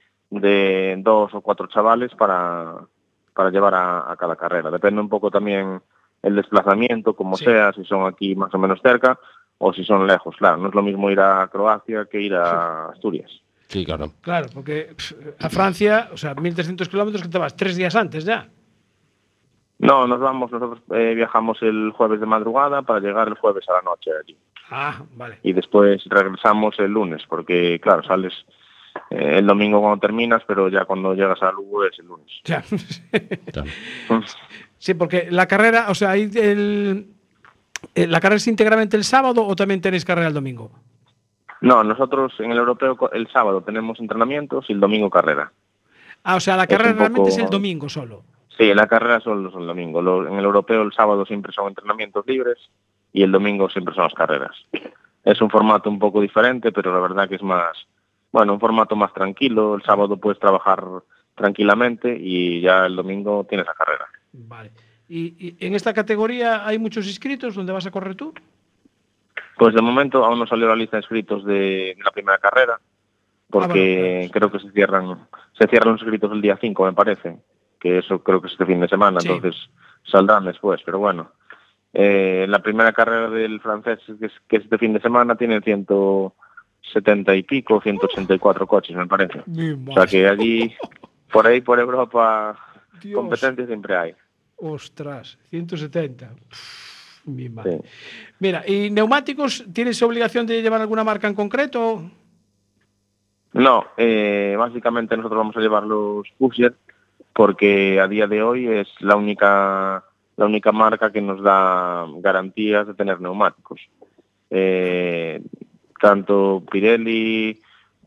2 o 4 chavales para llevar a cada carrera. Depende un poco también el desplazamiento, como Sí. sea, si son aquí más o menos cerca o si son lejos. Claro, no es lo mismo ir a Croacia que ir a Asturias. Sí, claro. Claro, porque a Francia, o sea, 1.300 kilómetros que te vas 3 días antes ya. No, nosotros viajamos el jueves de madrugada para llegar el jueves a la noche allí. Ah, vale. Y después regresamos el lunes, porque claro, sales el domingo cuando terminas, pero ya cuando llegas a Lugo es el lunes. Ya. Claro. Sí, porque la carrera, o sea, ahí ¿la carrera es íntegramente el sábado o también tenéis carrera el domingo? No, nosotros en el europeo el sábado tenemos entrenamientos y el domingo carrera. Ah, o sea, la Es carrera un realmente es poco- el domingo solo. Sí, la carrera solo es el domingo. En el europeo el sábado siempre son entrenamientos libres y el domingo siempre son las carreras. Es un formato un poco diferente, pero la verdad que es más, bueno, un formato más tranquilo. El sábado puedes trabajar tranquilamente y ya el domingo tienes la carrera. Vale. ¿Y en esta categoría hay muchos inscritos donde vas a correr tú? Pues de momento aún no salió la lista de inscritos de la primera carrera, porque bueno, creo que se cierran los inscritos el día 5, me parece, que eso creo que es este fin de semana, Sí. entonces saldrán después, pero bueno. La primera carrera del francés, que es este fin de semana, tiene 170 y pico, 184 coches, me parece. Mi O sea que allí, por ahí, por Europa, Dios. competencia siempre hay. Ostras, 170. Mi madre. Sí. Mira, ¿y neumáticos tienes obligación de llevar alguna marca en concreto? No, básicamente nosotros vamos a llevar los Hoosier porque a día de hoy es la única marca que nos da garantías de tener neumáticos. Tanto Pirelli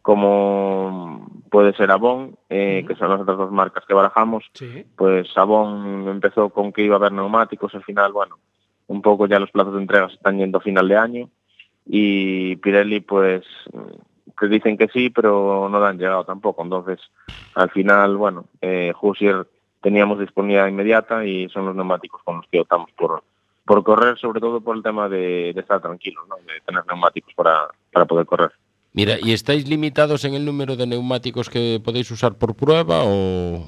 como puede ser Avon, que son las otras dos marcas que barajamos, Sí. pues Avon empezó con que iba a haber neumáticos, al final, bueno, un poco ya los plazos de entrega se están yendo a final de año y Pirelli pues que dicen que sí, pero no le han llegado tampoco. Entonces, al final, bueno, Hoosier teníamos disponibilidad inmediata y son los neumáticos con los que optamos por correr, sobre todo por el tema de estar tranquilos, ¿no? De tener neumáticos para poder correr. Mira, ¿y estáis limitados en el número de neumáticos que podéis usar por prueba o...?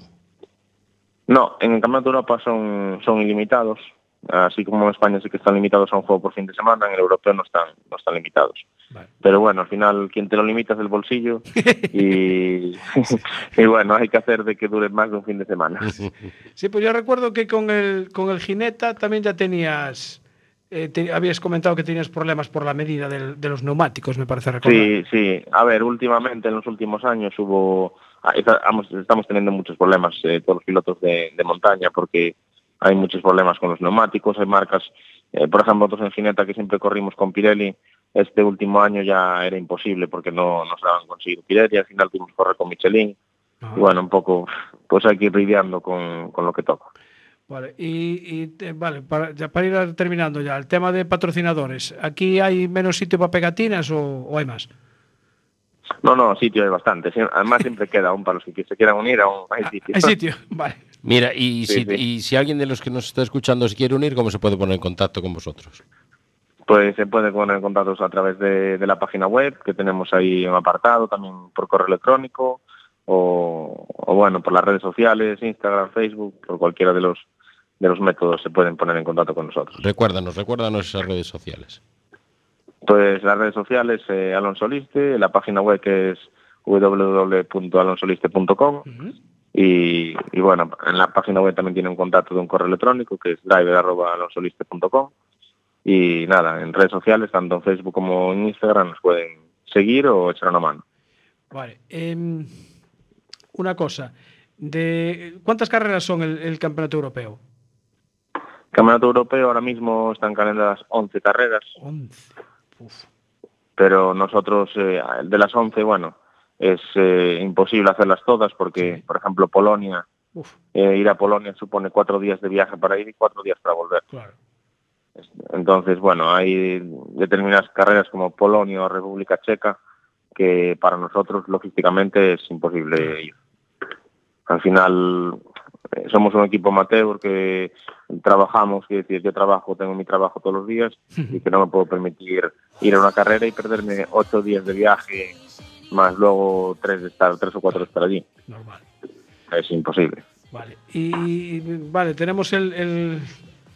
No, en el Campeonato de Europa son ilimitados, así como en España sí que están limitados a un juego por fin de semana, en el europeo no están limitados. Vale. Pero bueno, al final quien te lo limita es el bolsillo y, y bueno, hay que hacer de que dure más de un fin de semana. Sí, pues yo recuerdo que con el Gineta también ya tenías... habías comentado que tenías problemas por la medida de los neumáticos, me parece recordar. Sí. A ver, últimamente, en los últimos años estamos teniendo muchos problemas todos los pilotos de montaña porque hay muchos problemas con los neumáticos. Hay marcas, por ejemplo, nosotros en Gineta que siempre corrimos con Pirelli, este último año ya era imposible porque no nos habían conseguido Pirelli, al final tuvimos que correr con Michelin. Y bueno, un poco, pues hay que ir lidiando con lo que toca. Vale, vale, para ir terminando ya, el tema de patrocinadores. ¿Aquí hay menos sitio para pegatinas o hay más? No, sitio hay bastante. Además siempre queda aún para los que se quieran unir, aún hay sitio. Hay sitio, vale. Mira, y Sí. si alguien de los que nos está escuchando se quiere unir, ¿cómo se puede poner en contacto con vosotros? Pues se puede poner en contacto a través de la página web, que tenemos ahí un apartado, también por correo electrónico, o bueno, por las redes sociales, Instagram, Facebook, por cualquiera de los métodos se pueden poner en contacto con nosotros. Recuérdanos esas redes sociales. Pues las redes sociales, Alonso Liste, la página web que es www.alonsoliste.com y bueno, en la página web también tiene un contacto de un correo electrónico que es driver@alonsoliste.com y nada, en redes sociales, tanto en Facebook como en Instagram nos pueden seguir o echar una mano. Vale. Una cosa, ¿cuántas carreras son el campeonato europeo? El campeonato europeo ahora mismo están calendadas 11 carreras. 11. Uf. Pero nosotros, de las 11, bueno, es imposible hacerlas todas porque, por ejemplo, Polonia, ir a Polonia supone 4 días de viaje para ir y 4 días para volver. Claro. Entonces, bueno, hay determinadas carreras como Polonia o República Checa que para nosotros logísticamente es imposible ir. Al final somos un equipo amateur que trabajamos, es decir, yo tengo mi trabajo todos los días y que no me puedo permitir ir a una carrera y perderme 8 días de viaje más luego 3 o 4 de estar allí. Normal. Es imposible. Vale. Y vale, tenemos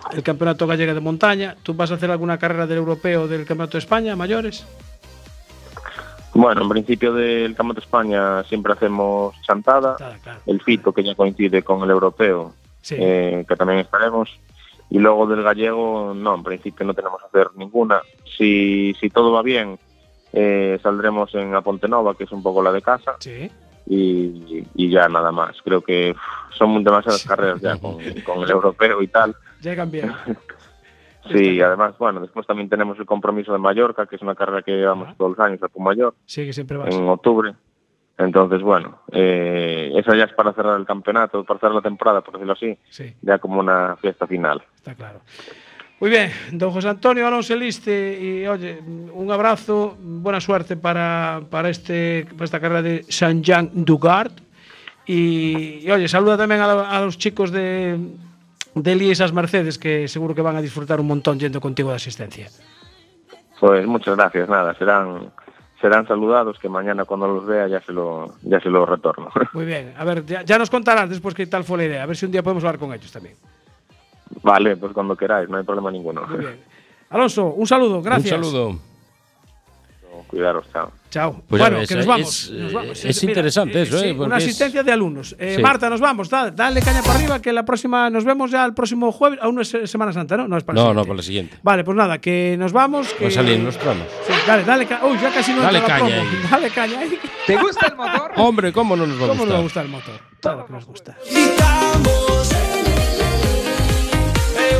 el Campeonato Gallego de Montaña. ¿Tú vas a hacer alguna carrera del europeo del Campeonato de España, mayores? Bueno, en principio del Campeonato de España siempre hacemos chantada, Claro. el fito que ya coincide con el europeo, Sí. que también estaremos, y luego del gallego, no, en principio no tenemos que hacer ninguna. Si todo va bien, saldremos en A Pontenova, que es un poco la de casa, Sí. y ya nada más. Creo que son demasiadas carreras ya con el europeo y tal. Llegan bien. Sí, además, bueno, después también tenemos el compromiso de Mallorca, que es una carrera que llevamos todos los años a Pumayor, Sí, que siempre vas. en octubre. Entonces, bueno, esa ya es para cerrar el campeonato, para cerrar la temporada, por decirlo así, Sí, ya como una fiesta final. está claro. Muy bien, don José Antonio Alonso Eliste, y oye, un abrazo, buena suerte para esta carrera de Saint-Jean-du-Gard. Y oye, saluda también a los chicos de Liesas Mercedes, que seguro que van a disfrutar un montón yendo contigo de asistencia. Pues muchas gracias, nada, serán saludados, que mañana cuando los vea ya se lo retorno. Muy bien, a ver, ya nos contarás después qué tal fue la idea, a ver si un día podemos hablar con ellos también. Vale, pues cuando queráis, no hay problema ninguno. Muy bien. Alonso, un saludo, gracias. Un saludo. Cuidaros, chao. Chao. Pues ya bueno, ves, que nos vamos. es- nos vamos. es interesante eso, sí, porque una asistencia de alumnos. Sí. Marta, nos vamos. Dale caña para arriba, que la próxima nos vemos ya el próximo jueves. Aún no es Semana Santa, ¿no? No es para el No, siguiente. para la siguiente. Vale, pues nada, que nos vamos. Que... Va a salir los tronos. Sí, dale caña. Uy, ya casi no Dale entra la caña promo. ahí. Dale caña ahí. ¿Te gusta el motor? Hombre, ¿cómo no nos va a ¿Cómo gustar? nos va a gustar el motor? Claro que nos gusta. Gritamos